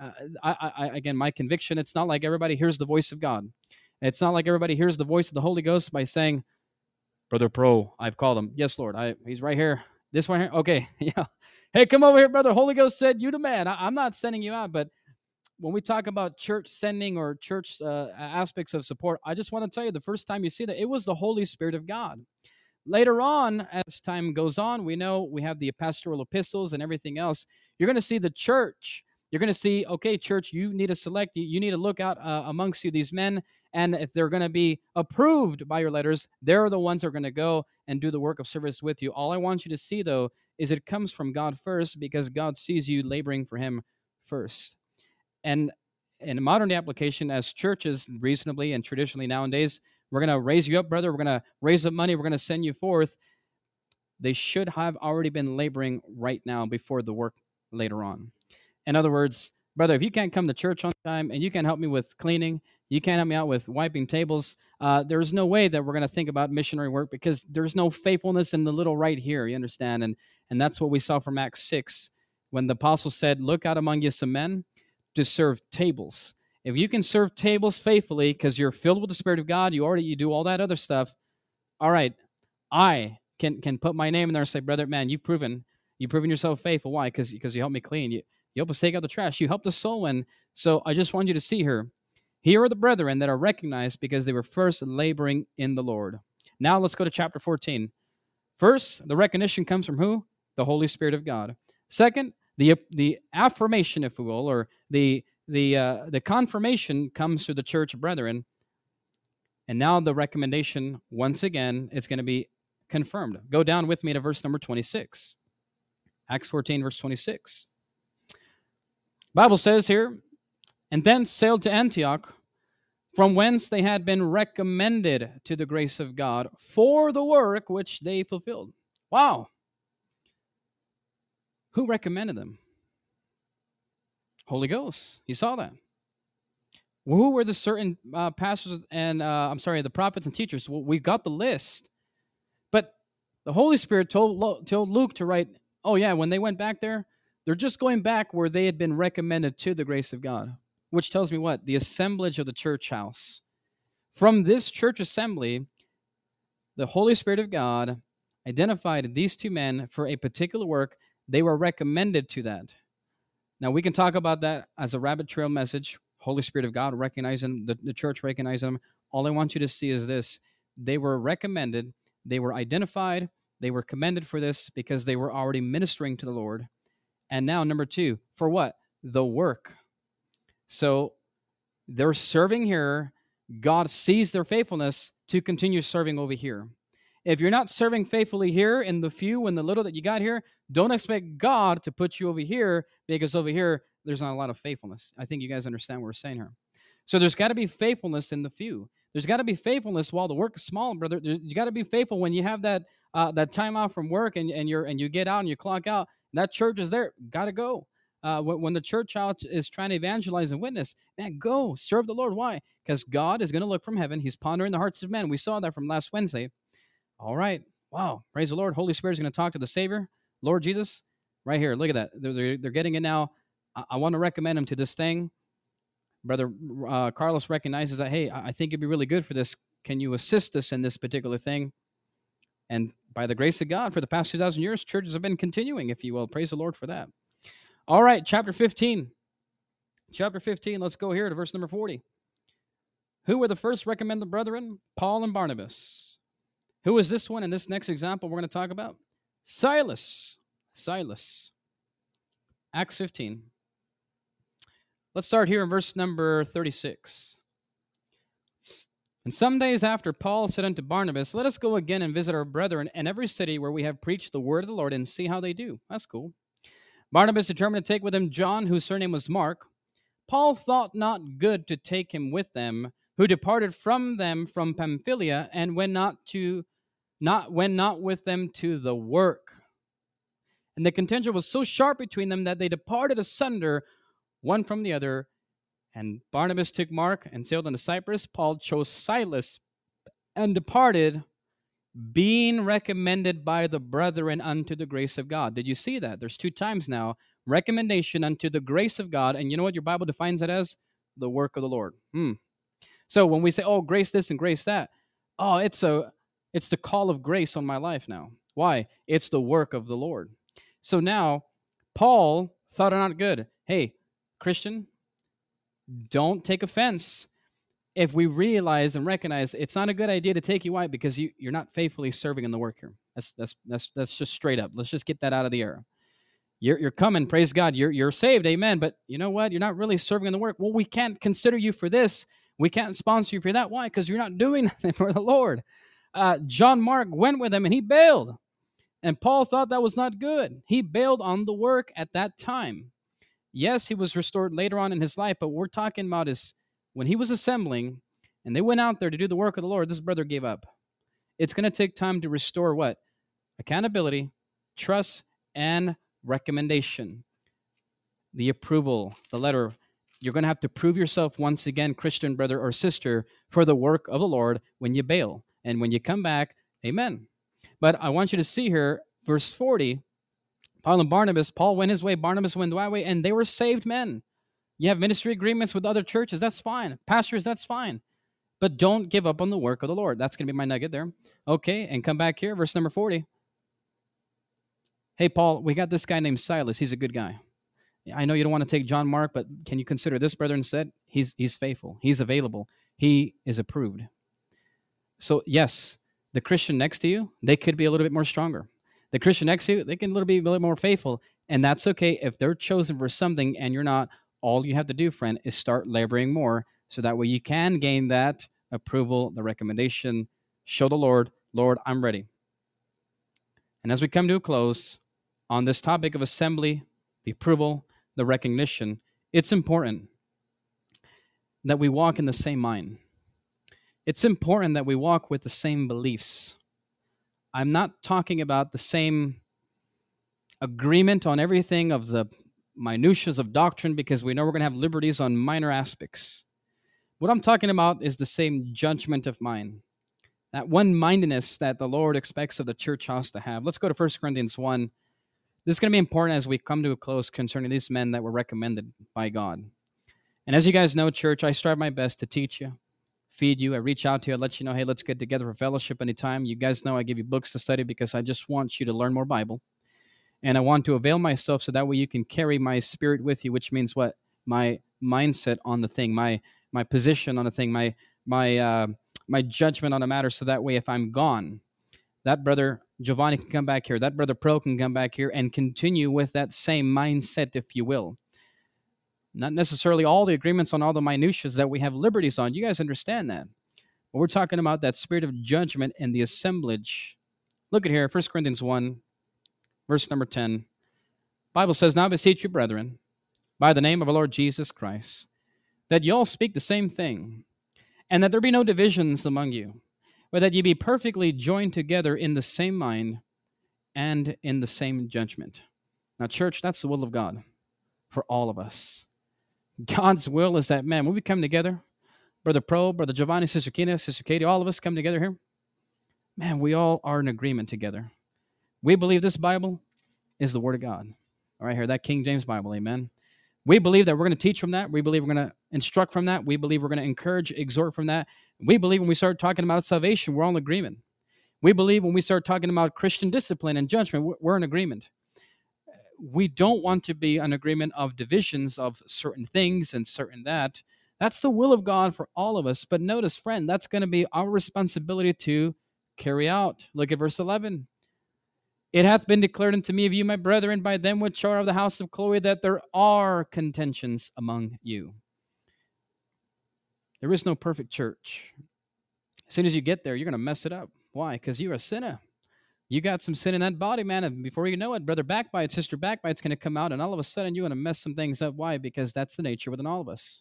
Again, my conviction, it's not like everybody hears the voice of God. It's not like everybody hears the voice of the Holy Ghost by saying, Brother Pro, I've called him. Yes, Lord, he's right here. This one here? Okay, yeah. Hey, come over here, brother. Holy Ghost said you the man. I'm not sending you out, but when we talk about church sending or church aspects of support, I just want to tell you the first time you see that, it was the Holy Spirit of God. Later on, as time goes on, we know we have the pastoral epistles and everything else. You're going to see the church. You're going to see, okay, church, you need to select, you need to look out amongst you these men. And if they're going to be approved by your letters, they're the ones who are going to go and do the work of service with you. All I want you to see, though, is it comes from God first, because God sees you laboring for him first. And in a modern day application, as churches reasonably and traditionally nowadays, we're going to raise you up, brother. We're going to raise up money. We're going to send you forth. They should have already been laboring right now before the work later on. In other words, brother, if you can't come to church on time and you can't help me with cleaning, you can't help me out with wiping tables, there's no way that we're going to think about missionary work, because there's no faithfulness in the little right here, you understand? And that's what we saw from Acts 6, when the apostle said, look out among you some men to serve tables. If you can serve tables faithfully because you're filled with the Spirit of God, you do all that other stuff, all right, I can put my name in there and say, brother, man, you've proven yourself faithful. Why? Because you helped me clean. You helped us take out the trash. You helped us soul win. So I just want you to see here. Here are the brethren that are recognized because they were first laboring in the Lord. Now let's go to chapter 14. First, the recognition comes from who? The Holy Spirit of God. Second, the affirmation, if we will, or the confirmation comes through the church brethren. And now the recommendation, once again, it's going to be confirmed. Go down with me to verse number 26. Acts 14, verse 26. Bible says here, and thence sailed to Antioch, from whence they had been recommended to the grace of God for the work which they fulfilled. Wow. Who recommended them? Holy Ghost. You saw that. Who were the certain pastors and, the prophets and teachers? Well, we got the list. But the Holy Spirit told Luke to write, oh yeah, when they went back there, they're just going back where they had been recommended to the grace of God, which tells me what? The assemblage of the church house. From this church assembly, the Holy Spirit of God identified these two men for a particular work. They were recommended to that. Now, we can talk about that as a rabbit trail message. Holy Spirit of God recognizing the church recognizing them. All I want you to see is this. They were recommended. They were identified. They were commended for this because they were already ministering to the Lord. And now, number two, for what? The work. So they're serving here. God sees their faithfulness to continue serving over here. If you're not serving faithfully here in the few and the little that you got here, don't expect God to put you over here, because over here there's not a lot of faithfulness. I think you guys understand what we're saying here. So there's got to be faithfulness in the few. There's got to be faithfulness while the work is small, brother. You got to be faithful when you have that time off from work and you get out and you clock out. That church is there. Got to go. When the church out is trying to evangelize and witness, man, go serve the Lord. Why? Because God is going to look from heaven. He's pondering the hearts of men. We saw that from last Wednesday. All right. Wow. Praise the Lord. Holy Spirit is going to talk to the Savior, Lord Jesus, right here. Look at that. They're getting it now. I want to recommend him to this thing. Brother Carlos recognizes that, hey, I think it'd be really good for this. Can you assist us in this particular thing? And by the grace of God, for the past 2,000 years, churches have been continuing, if you will. Praise the Lord for that. All right, chapter 15. Chapter 15, let's go here to verse number 40. Who were the first recommended brethren? Paul and Barnabas. Who is this one in this next example we're going to talk about? Silas. Silas. Acts 15. Let's start here in verse number 36. And some days after, Paul said unto Barnabas, let us go again and visit our brethren in every city where we have preached the word of the Lord and see how they do. That's cool. Barnabas determined to take with him John, whose surname was Mark. Paul thought not good to take him with them, who departed from them from Pamphylia, and went not with them to the work. And the contention was so sharp between them that they departed asunder, one from the other. And Barnabas took Mark and sailed unto Cyprus. Paul chose Silas and departed, being recommended by the brethren unto the grace of God. Did you see that? There's 2 times now. Recommendation unto the grace of God. And you know what your Bible defines it as? The work of the Lord. So when we say, oh, grace this and grace that, oh, it's the call of grace on my life now. Why? It's the work of the Lord. So now, Paul thought it not good. Hey, Christian, don't take offense if we realize and recognize it's not a good idea to take you out because you're not faithfully serving in the work here. That's just straight up. Let's just get that out of the air. You're coming, praise God. You're saved, amen. But you know what? You're not really serving in the work. Well, we can't consider you for this. We can't sponsor you for that. Why? Because you're not doing nothing for the Lord. John Mark went with him and he bailed. And Paul thought that was not good. He bailed on the work at that time. Yes, he was restored later on in his life, but what we're talking about is when he was assembling and they went out there to do the work of the Lord, this brother gave up. It's going to take time to restore what? Accountability, trust, and recommendation. The approval, the letter. You're going to have to prove yourself once again, Christian brother or sister, for the work of the Lord when you bail. And when you come back, amen. But I want you to see here, verse 40, Paul and Barnabas, Paul went his way, Barnabas went that way, and they were saved men. You have ministry agreements with other churches, that's fine. Pastors, that's fine. But don't give up on the work of the Lord. That's going to be my nugget there. Okay, and come back here, verse number 40. Hey, Paul, we got this guy named Silas. He's a good guy. I know you don't want to take John Mark, but can you consider this brother instead? He's faithful. He's available. He is approved. So, yes, the Christian next to you, they could be a little bit more stronger. The Christian next to you, they can be a little more faithful. And that's okay if they're chosen for something and you're not. All you have to do, friend, is start laboring more so that way you can gain that approval, the recommendation. Show the Lord, Lord, I'm ready. And as we come to a close on this topic of assembly, the approval, the recognition, it's important that we walk in the same mind. It's important that we walk with the same beliefs. I'm not talking about the same agreement on everything of the minutiae of doctrine, because we know we're going to have liberties on minor aspects. What I'm talking about is the same judgment of mind, that one-mindedness that the Lord expects of the church house to have. Let's go to 1 Corinthians 1. This is going to be important as we come to a close concerning these men that were recommended by God. And as you guys know, church, I strive my best to teach you, feed you. I reach out to you. I let you know, hey, let's get together for fellowship anytime. You guys know I give you books to study because I just want you to learn more Bible. And I want to avail myself so that way you can carry my spirit with you, which means what? My mindset on the thing, my position on the thing, my judgment on the matter, so that way if I'm gone, that brother Giovanni can come back here, that brother Pro can come back here and continue with that same mindset, if you will. Not necessarily all the agreements on all the minutiae that we have liberties on. You guys understand that. But we're talking about that spirit of judgment and the assemblage. Look at here, 1 Corinthians 1, verse number 10. Bible says, "Now I beseech you, brethren, by the name of our Lord Jesus Christ, that ye all speak the same thing, and that there be no divisions among you, but that ye be perfectly joined together in the same mind and in the same judgment." Now, church, that's the will of God for all of us. God's will is that, man, when we come together, Brother Pro, Brother Giovanni, Sister Kina, Sister Katie, all of us come together here, man, we all are in agreement together. We believe this Bible is the Word of God. All right, here, that King James Bible, amen. We believe that we're going to teach from that. We believe we're going to instruct from that. We believe we're going to encourage, exhort from that. We believe when we start talking about salvation, we're all in agreement. We believe when we start talking about Christian discipline and judgment, we're in agreement. We don't want to be in agreement of divisions of certain things and certain that. That's the will of God for all of us. But notice, friend, that's going to be our responsibility to carry out. Look at verse 11. "It hath been declared unto me of you, my brethren, by them which are of the house of Chloe, that there are contentions among you." There is no perfect church. As soon as you get there, you're going to mess it up. Why? Because you're a sinner. You got some sin in that body, man, and before you know it, brother backbite, sister backbite's going to come out, and all of a sudden you're going to mess some things up. Why? Because that's the nature within all of us.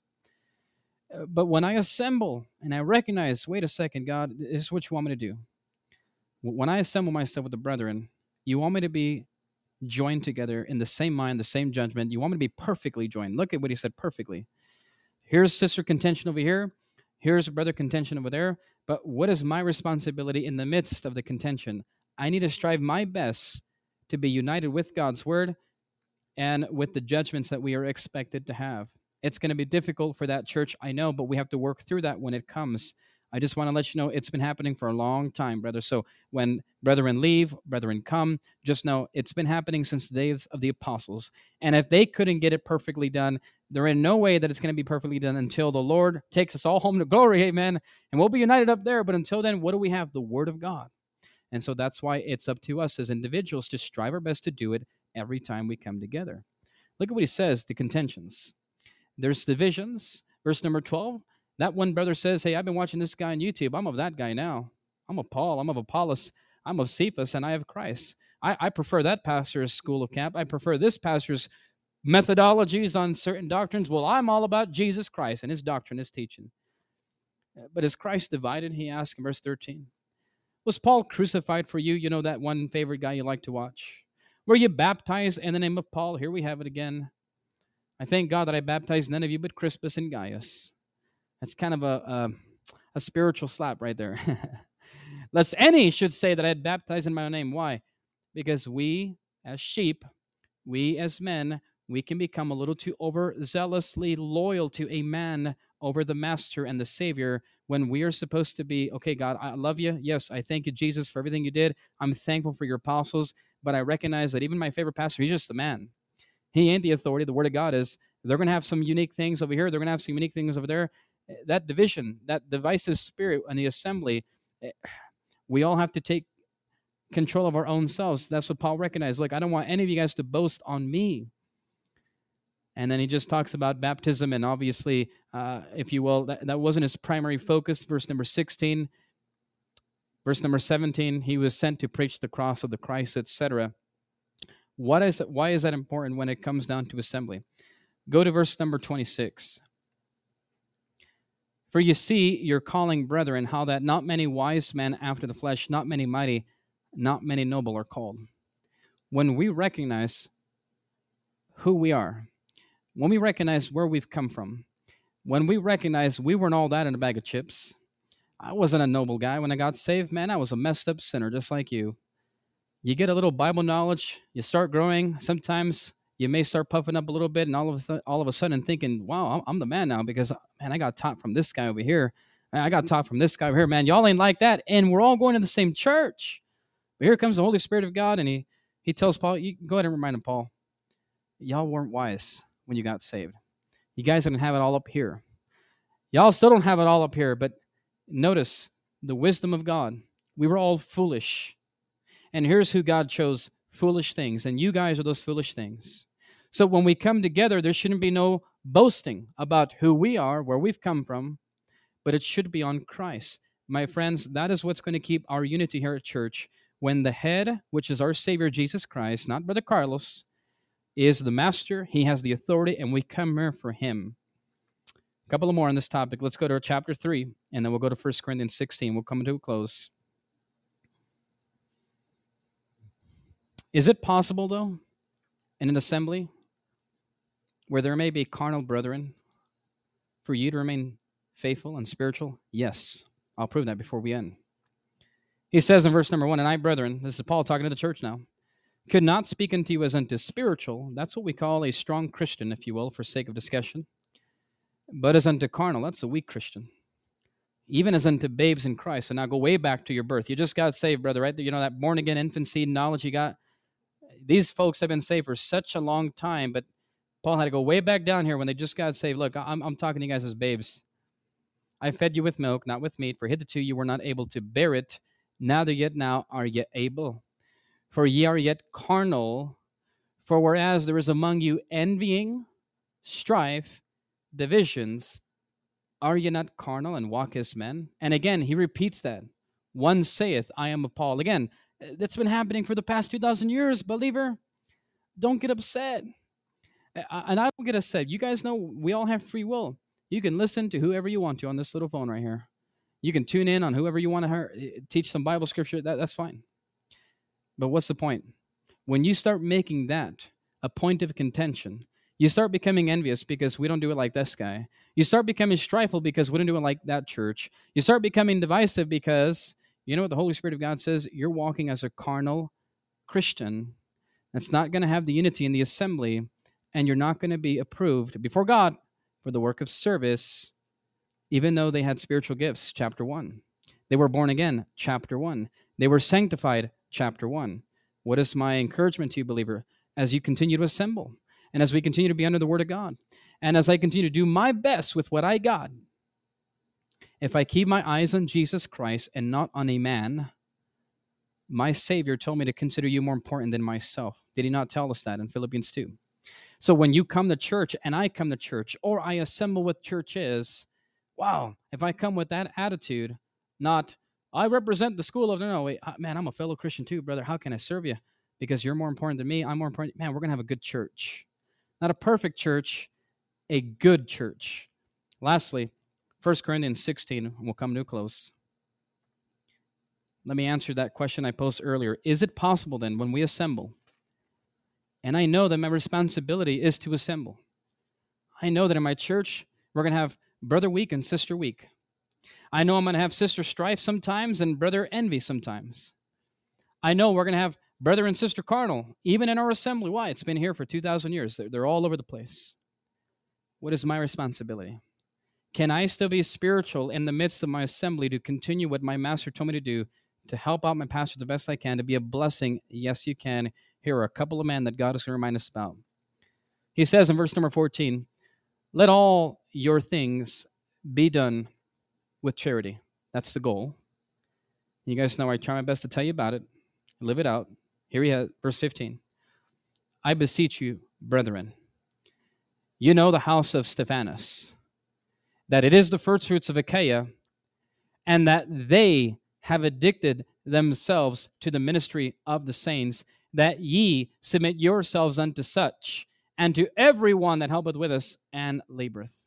But when I assemble and I recognize, wait a second, God, this is what you want me to do. When I assemble myself with the brethren, you want me to be joined together in the same mind, the same judgment. You want me to be perfectly joined. Look at what he said, perfectly. Here's sister contention over here. Here's brother contention over there. But what is my responsibility in the midst of the contention? I need to strive my best to be united with God's word and with the judgments that we are expected to have. It's going to be difficult for that church, I know, but we have to work through that when it comes. I just want to let you know it's been happening for a long time, brother. So when brethren leave, brethren come, just know it's been happening since the days of the apostles. And if they couldn't get it perfectly done, there is no way that it's going to be perfectly done until the Lord takes us all home to glory, amen. And we'll be united up there. But until then, what do we have? The word of God. And so that's why it's up to us as individuals to strive our best to do it every time we come together. Look at what he says, the contentions. There's divisions. Verse number 12, that one brother says, hey, I've been watching this guy on YouTube. I'm of that guy now. I'm of Paul. I'm of Apollos. I'm of Cephas, and I have Christ. I prefer that pastor's school of camp. I prefer this pastor's methodologies on certain doctrines. Well, I'm all about Jesus Christ and his doctrine, his teaching. But is Christ divided? He asked in verse 13. Was Paul crucified for you? You know, that one favorite guy you like to watch. Were you baptized in the name of Paul? Here we have it again. I thank God that I baptized none of you but Crispus and Gaius. That's kind of a spiritual slap right there. Lest any should say that I had baptized in my own name. Why? Because we as sheep, we as men, we can become a little too overzealously loyal to a man over the master and the Savior when we are supposed to be, okay, God, I love you. Yes, I thank you, Jesus, for everything you did. I'm thankful for your apostles, but I recognize that even my favorite pastor, he's just the man. He ain't the authority. The word of God is. They're going to have some unique things over here. They're going to have some unique things over there. That division, that divisive spirit in the assembly, we all have to take control of our own selves. That's what Paul recognized. Look, I don't want any of you guys to boast on me. And then he just talks about baptism, and obviously, if you will, that wasn't his primary focus. Verse number 16. Verse number 17, he was sent to preach the cross of the Christ, etc. Why is that important when it comes down to assembly? Go to verse number 26. For you see your calling, brethren, how that not many wise men after the flesh, not many mighty, not many noble are called. When we recognize who we are, when we recognize where we've come from, when we recognize we weren't all that in a bag of chips, I wasn't a noble guy when I got saved, man. I was a messed up sinner just like you. You get a little Bible knowledge, you start growing. Sometimes you may start puffing up a little bit and all of a sudden thinking, wow, I'm the man now because, man, I got taught from this guy over here. I got taught from this guy over here. Man, y'all ain't like that. And we're all going to the same church. But here comes the Holy Spirit of God, and he tells Paul, you go ahead and remind him, Paul, y'all weren't wise when you got saved. You guys didn't have it all up here. Y'all still don't have it all up here, but notice the wisdom of God. We were all foolish. And here's who God chose, foolish things. And you guys are those foolish things. So when we come together, there shouldn't be no boasting about who we are, where we've come from, but it should be on Christ. My friends, that is what's going to keep our unity here at church. When the head, which is our Savior Jesus Christ, not Brother Carlos, is the master, he has the authority, and we come here for him. A couple of more on this topic. Let's go to chapter 3, and then we'll go to 1 Corinthians 16. We'll come to a close. Is it possible, though, in an assembly where there may be carnal brethren, for you to remain faithful and spiritual? Yes. I'll prove that before we end. He says in verse number 1, and I, brethren, this is Paul talking to the church now, could not speak unto you as unto spiritual. That's what we call a strong Christian, if you will, for sake of discussion. But as unto carnal, that's a weak Christian. Even as unto babes in Christ. And now go way back to your birth. You just got saved, brother, right? You know, that born-again infancy knowledge you got. These folks have been saved for such a long time, but Paul had to go way back down here when they just got saved. Look, I'm talking to you guys as babes. I fed you with milk, not with meat, for hitherto you were not able to bear it. Neither yet now are ye able. For ye are yet carnal. For whereas there is among you envying, strife, divisions, are ye not carnal and walk as men? And again, he repeats that. One saith, I am of Paul. Again, that's been happening for the past 2,000 years, believer. Don't get upset. And I don't get upset. You guys know we all have free will. You can listen to whoever you want to on this little phone right here. You can tune in on whoever you want to teach some Bible scripture. That's fine. But what's the point? When you start making that a point of contention, you start becoming envious because we don't do it like this guy. You start becoming strifeful because we don't do it like that church. You start becoming divisive because, you know what the Holy Spirit of God says? You're walking as a carnal Christian. That's not going to have the unity in the assembly, and you're not going to be approved before God for the work of service, even though they had spiritual gifts, chapter 1. They were born again, chapter 1. They were sanctified, chapter 1. What is my encouragement to you, believer, as you continue to assemble, and as we continue to be under the Word of God, and as I continue to do my best with what I got? If I keep my eyes on Jesus Christ and not on a man, my Savior told me to consider you more important than myself. Did he not tell us that in Philippians 2? So when you come to church and I come to church, or I assemble with churches, wow, if I come with that attitude, not, I represent the school of, no, wait, man, I'm a fellow Christian too, brother. How can I serve you? Because you're more important than me. I'm more important. Man, we're going to have a good church. Not a perfect church, a good church. Lastly, 1 Corinthians 16, we'll come to a close. Let me answer that question I posed earlier. Is it possible then when we assemble, and I know that my responsibility is to assemble. I know that in my church, we're going to have brother week and sister week. I know I'm going to have sister strife sometimes and brother envy sometimes. I know we're going to have brother and sister carnal, even in our assembly. Why? It's been here for 2,000 years. They're all over the place. What is my responsibility? Can I still be spiritual in the midst of my assembly to continue what my master told me to do, to help out my pastor the best I can, to be a blessing? Yes, you can. Here are a couple of men that God is going to remind us about. He says in verse number 14, let all your things be done with charity. That's the goal. You guys know I try my best to tell you about it. Live it out. Here he has verse 15. I beseech you, brethren, you know the house of Stephanas, that it is the first fruits of Achaia, and that they have addicted themselves to the ministry of the saints, that ye submit yourselves unto such, and to every one that helpeth with us and laboreth.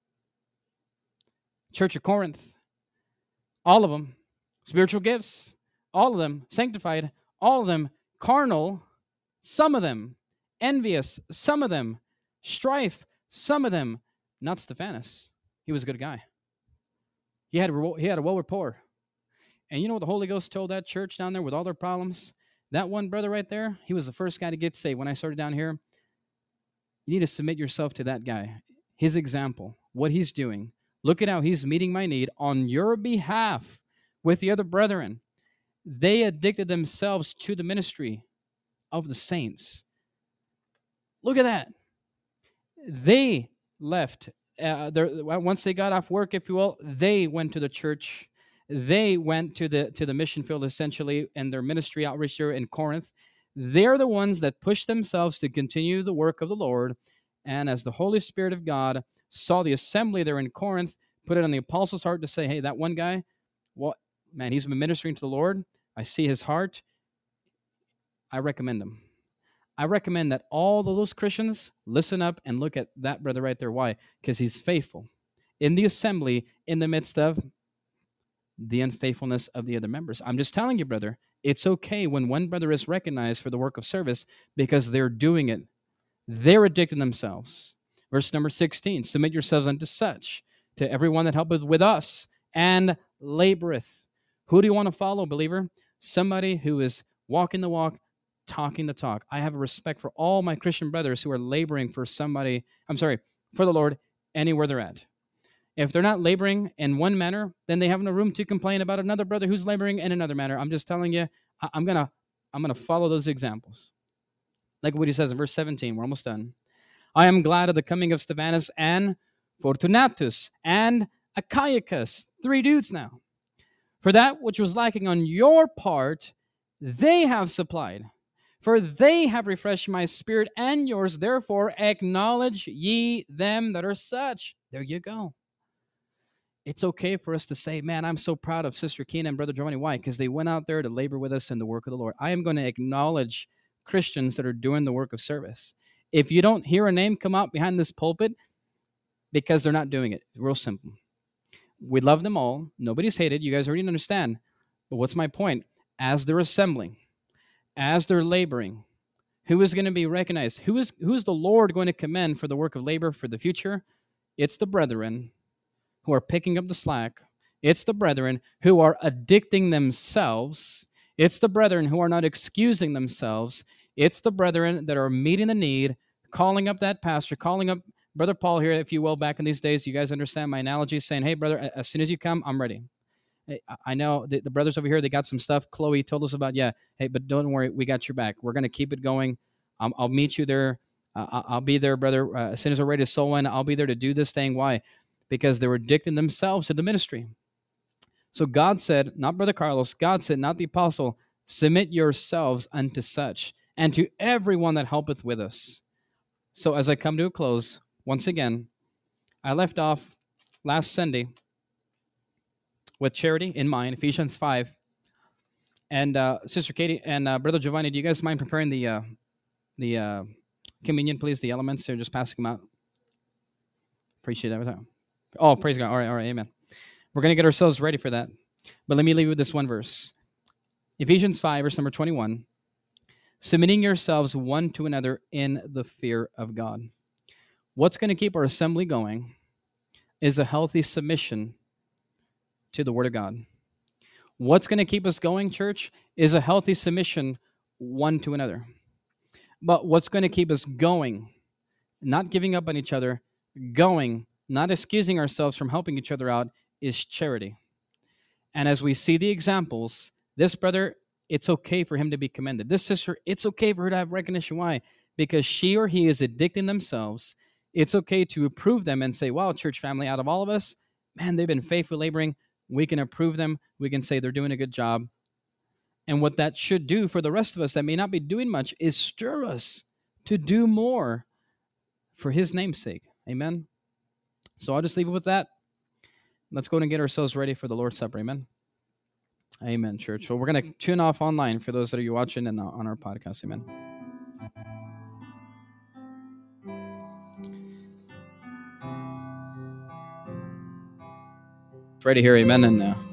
Church of Corinth, all of them, spiritual gifts, all of them sanctified, all of them carnal, some of them envious, some of them strife, some of them not. Stephanas, he was a good guy. He had a well rapport. And you know what the Holy Ghost told that church down there with all their problems? That one brother right there, he was the first guy to get saved. When I started down here, you need to submit yourself to that guy. His example, what he's doing. Look at how he's meeting my need on your behalf with the other brethren. They addicted themselves to the ministry of the saints. Look at that. They left. Once they got off work, if you will, they went to the church. They went to the mission field, essentially, and their ministry outreach here in Corinth. They're the ones that pushed themselves to continue the work of the Lord, And as the Holy Spirit of God saw the assembly there in Corinth, put it on the apostles' heart to say, hey, that one guy, well, man, he's been ministering to the Lord. I see his heart. I recommend him. I recommend that all of those Christians listen up and look at that brother right there. Why? Because he's faithful in the assembly in the midst of the unfaithfulness of the other members. I'm just telling you, brother, it's okay when one brother is recognized for the work of service because they're doing it. They're addicting themselves. Verse number 16, submit yourselves unto such, to everyone that helpeth with us and laboreth. Who do you want to follow, believer? Somebody who is walking the walk, talking the talk. I have a respect for all my Christian brothers who are laboring for for the Lord anywhere they're at. If they're not laboring in one manner, then they have no room to complain about another brother who's laboring in another manner. I'm just telling you, I'm gonna follow those examples. Like what he says in verse 17, we're almost done. I am glad of the coming of Stephanas and Fortunatus and Achaicus, 3 dudes now. For that which was lacking on your part, they have supplied. For they have refreshed my spirit and yours. Therefore, acknowledge ye them that are such. There you go. It's okay for us to say, man, I'm so proud of Sister Keena and Brother Giovanni. Why? Because they went out there to labor with us in the work of the Lord. I am going to acknowledge Christians that are doing the work of service. If you don't hear a name come out behind this pulpit, because they're not doing it. Real simple. We love them all. Nobody's hated. You guys already understand. But what's my point? As they're assembling, as they're laboring, who is going to be recognized? Who is the Lord going to commend for the work of labor for the future? It's the brethren who are picking up the slack. It's the brethren who are addicting themselves. It's the brethren who are not excusing themselves. It's the brethren that are meeting the need, calling up that pastor, calling up Brother Paul here, if you will, back in these days. You guys understand my analogy, saying, hey, brother, as soon as you come, I'm ready. I know the brothers over here, they got some stuff. Chloe told us about, hey, but don't worry, we got your back. We're going to keep it going. I'll meet you there. I'll be there, brother. As soon as we're ready to soul in, I'll be there to do this thing. Why? Because they were addicting themselves to the ministry. So God said, not Brother Carlos, God said, not the apostle, submit yourselves unto such, and to everyone that helpeth with us. So as I come to a close, once again, I left off last Sunday with charity in mind, Ephesians 5. And Sister Katie and Brother Giovanni, do you guys mind preparing the communion, please? The elements, they're just passing them out. Appreciate everything. Oh, praise God. All right, amen. We're going to get ourselves ready for that. But let me leave you with this one verse. Ephesians 5, verse number 21. Submitting yourselves one to another in the fear of God. What's going to keep our assembly going is a healthy submission to the Word of God. What's going to keep us going, church, is a healthy submission one to another. But what's going to keep us going, not giving up on each other, going, not excusing ourselves from helping each other out, is charity. And as we see the examples, this brother, it's okay for him to be commended. This sister, it's okay for her to have recognition. Why? Because she or he is addicting themselves. It's okay to approve them and say, wow, church family, out of all of us, man, they've been faithful laboring. We can approve them. We can say they're doing a good job. And what that should do for the rest of us that may not be doing much is stir us to do more for his name's sake. Amen. So I'll just leave it with that. Let's go and get ourselves ready for the Lord's Supper. Amen. Amen, church. So we're going to tune off online for those that are watching and on our podcast. Amen. Ready here. Amen. And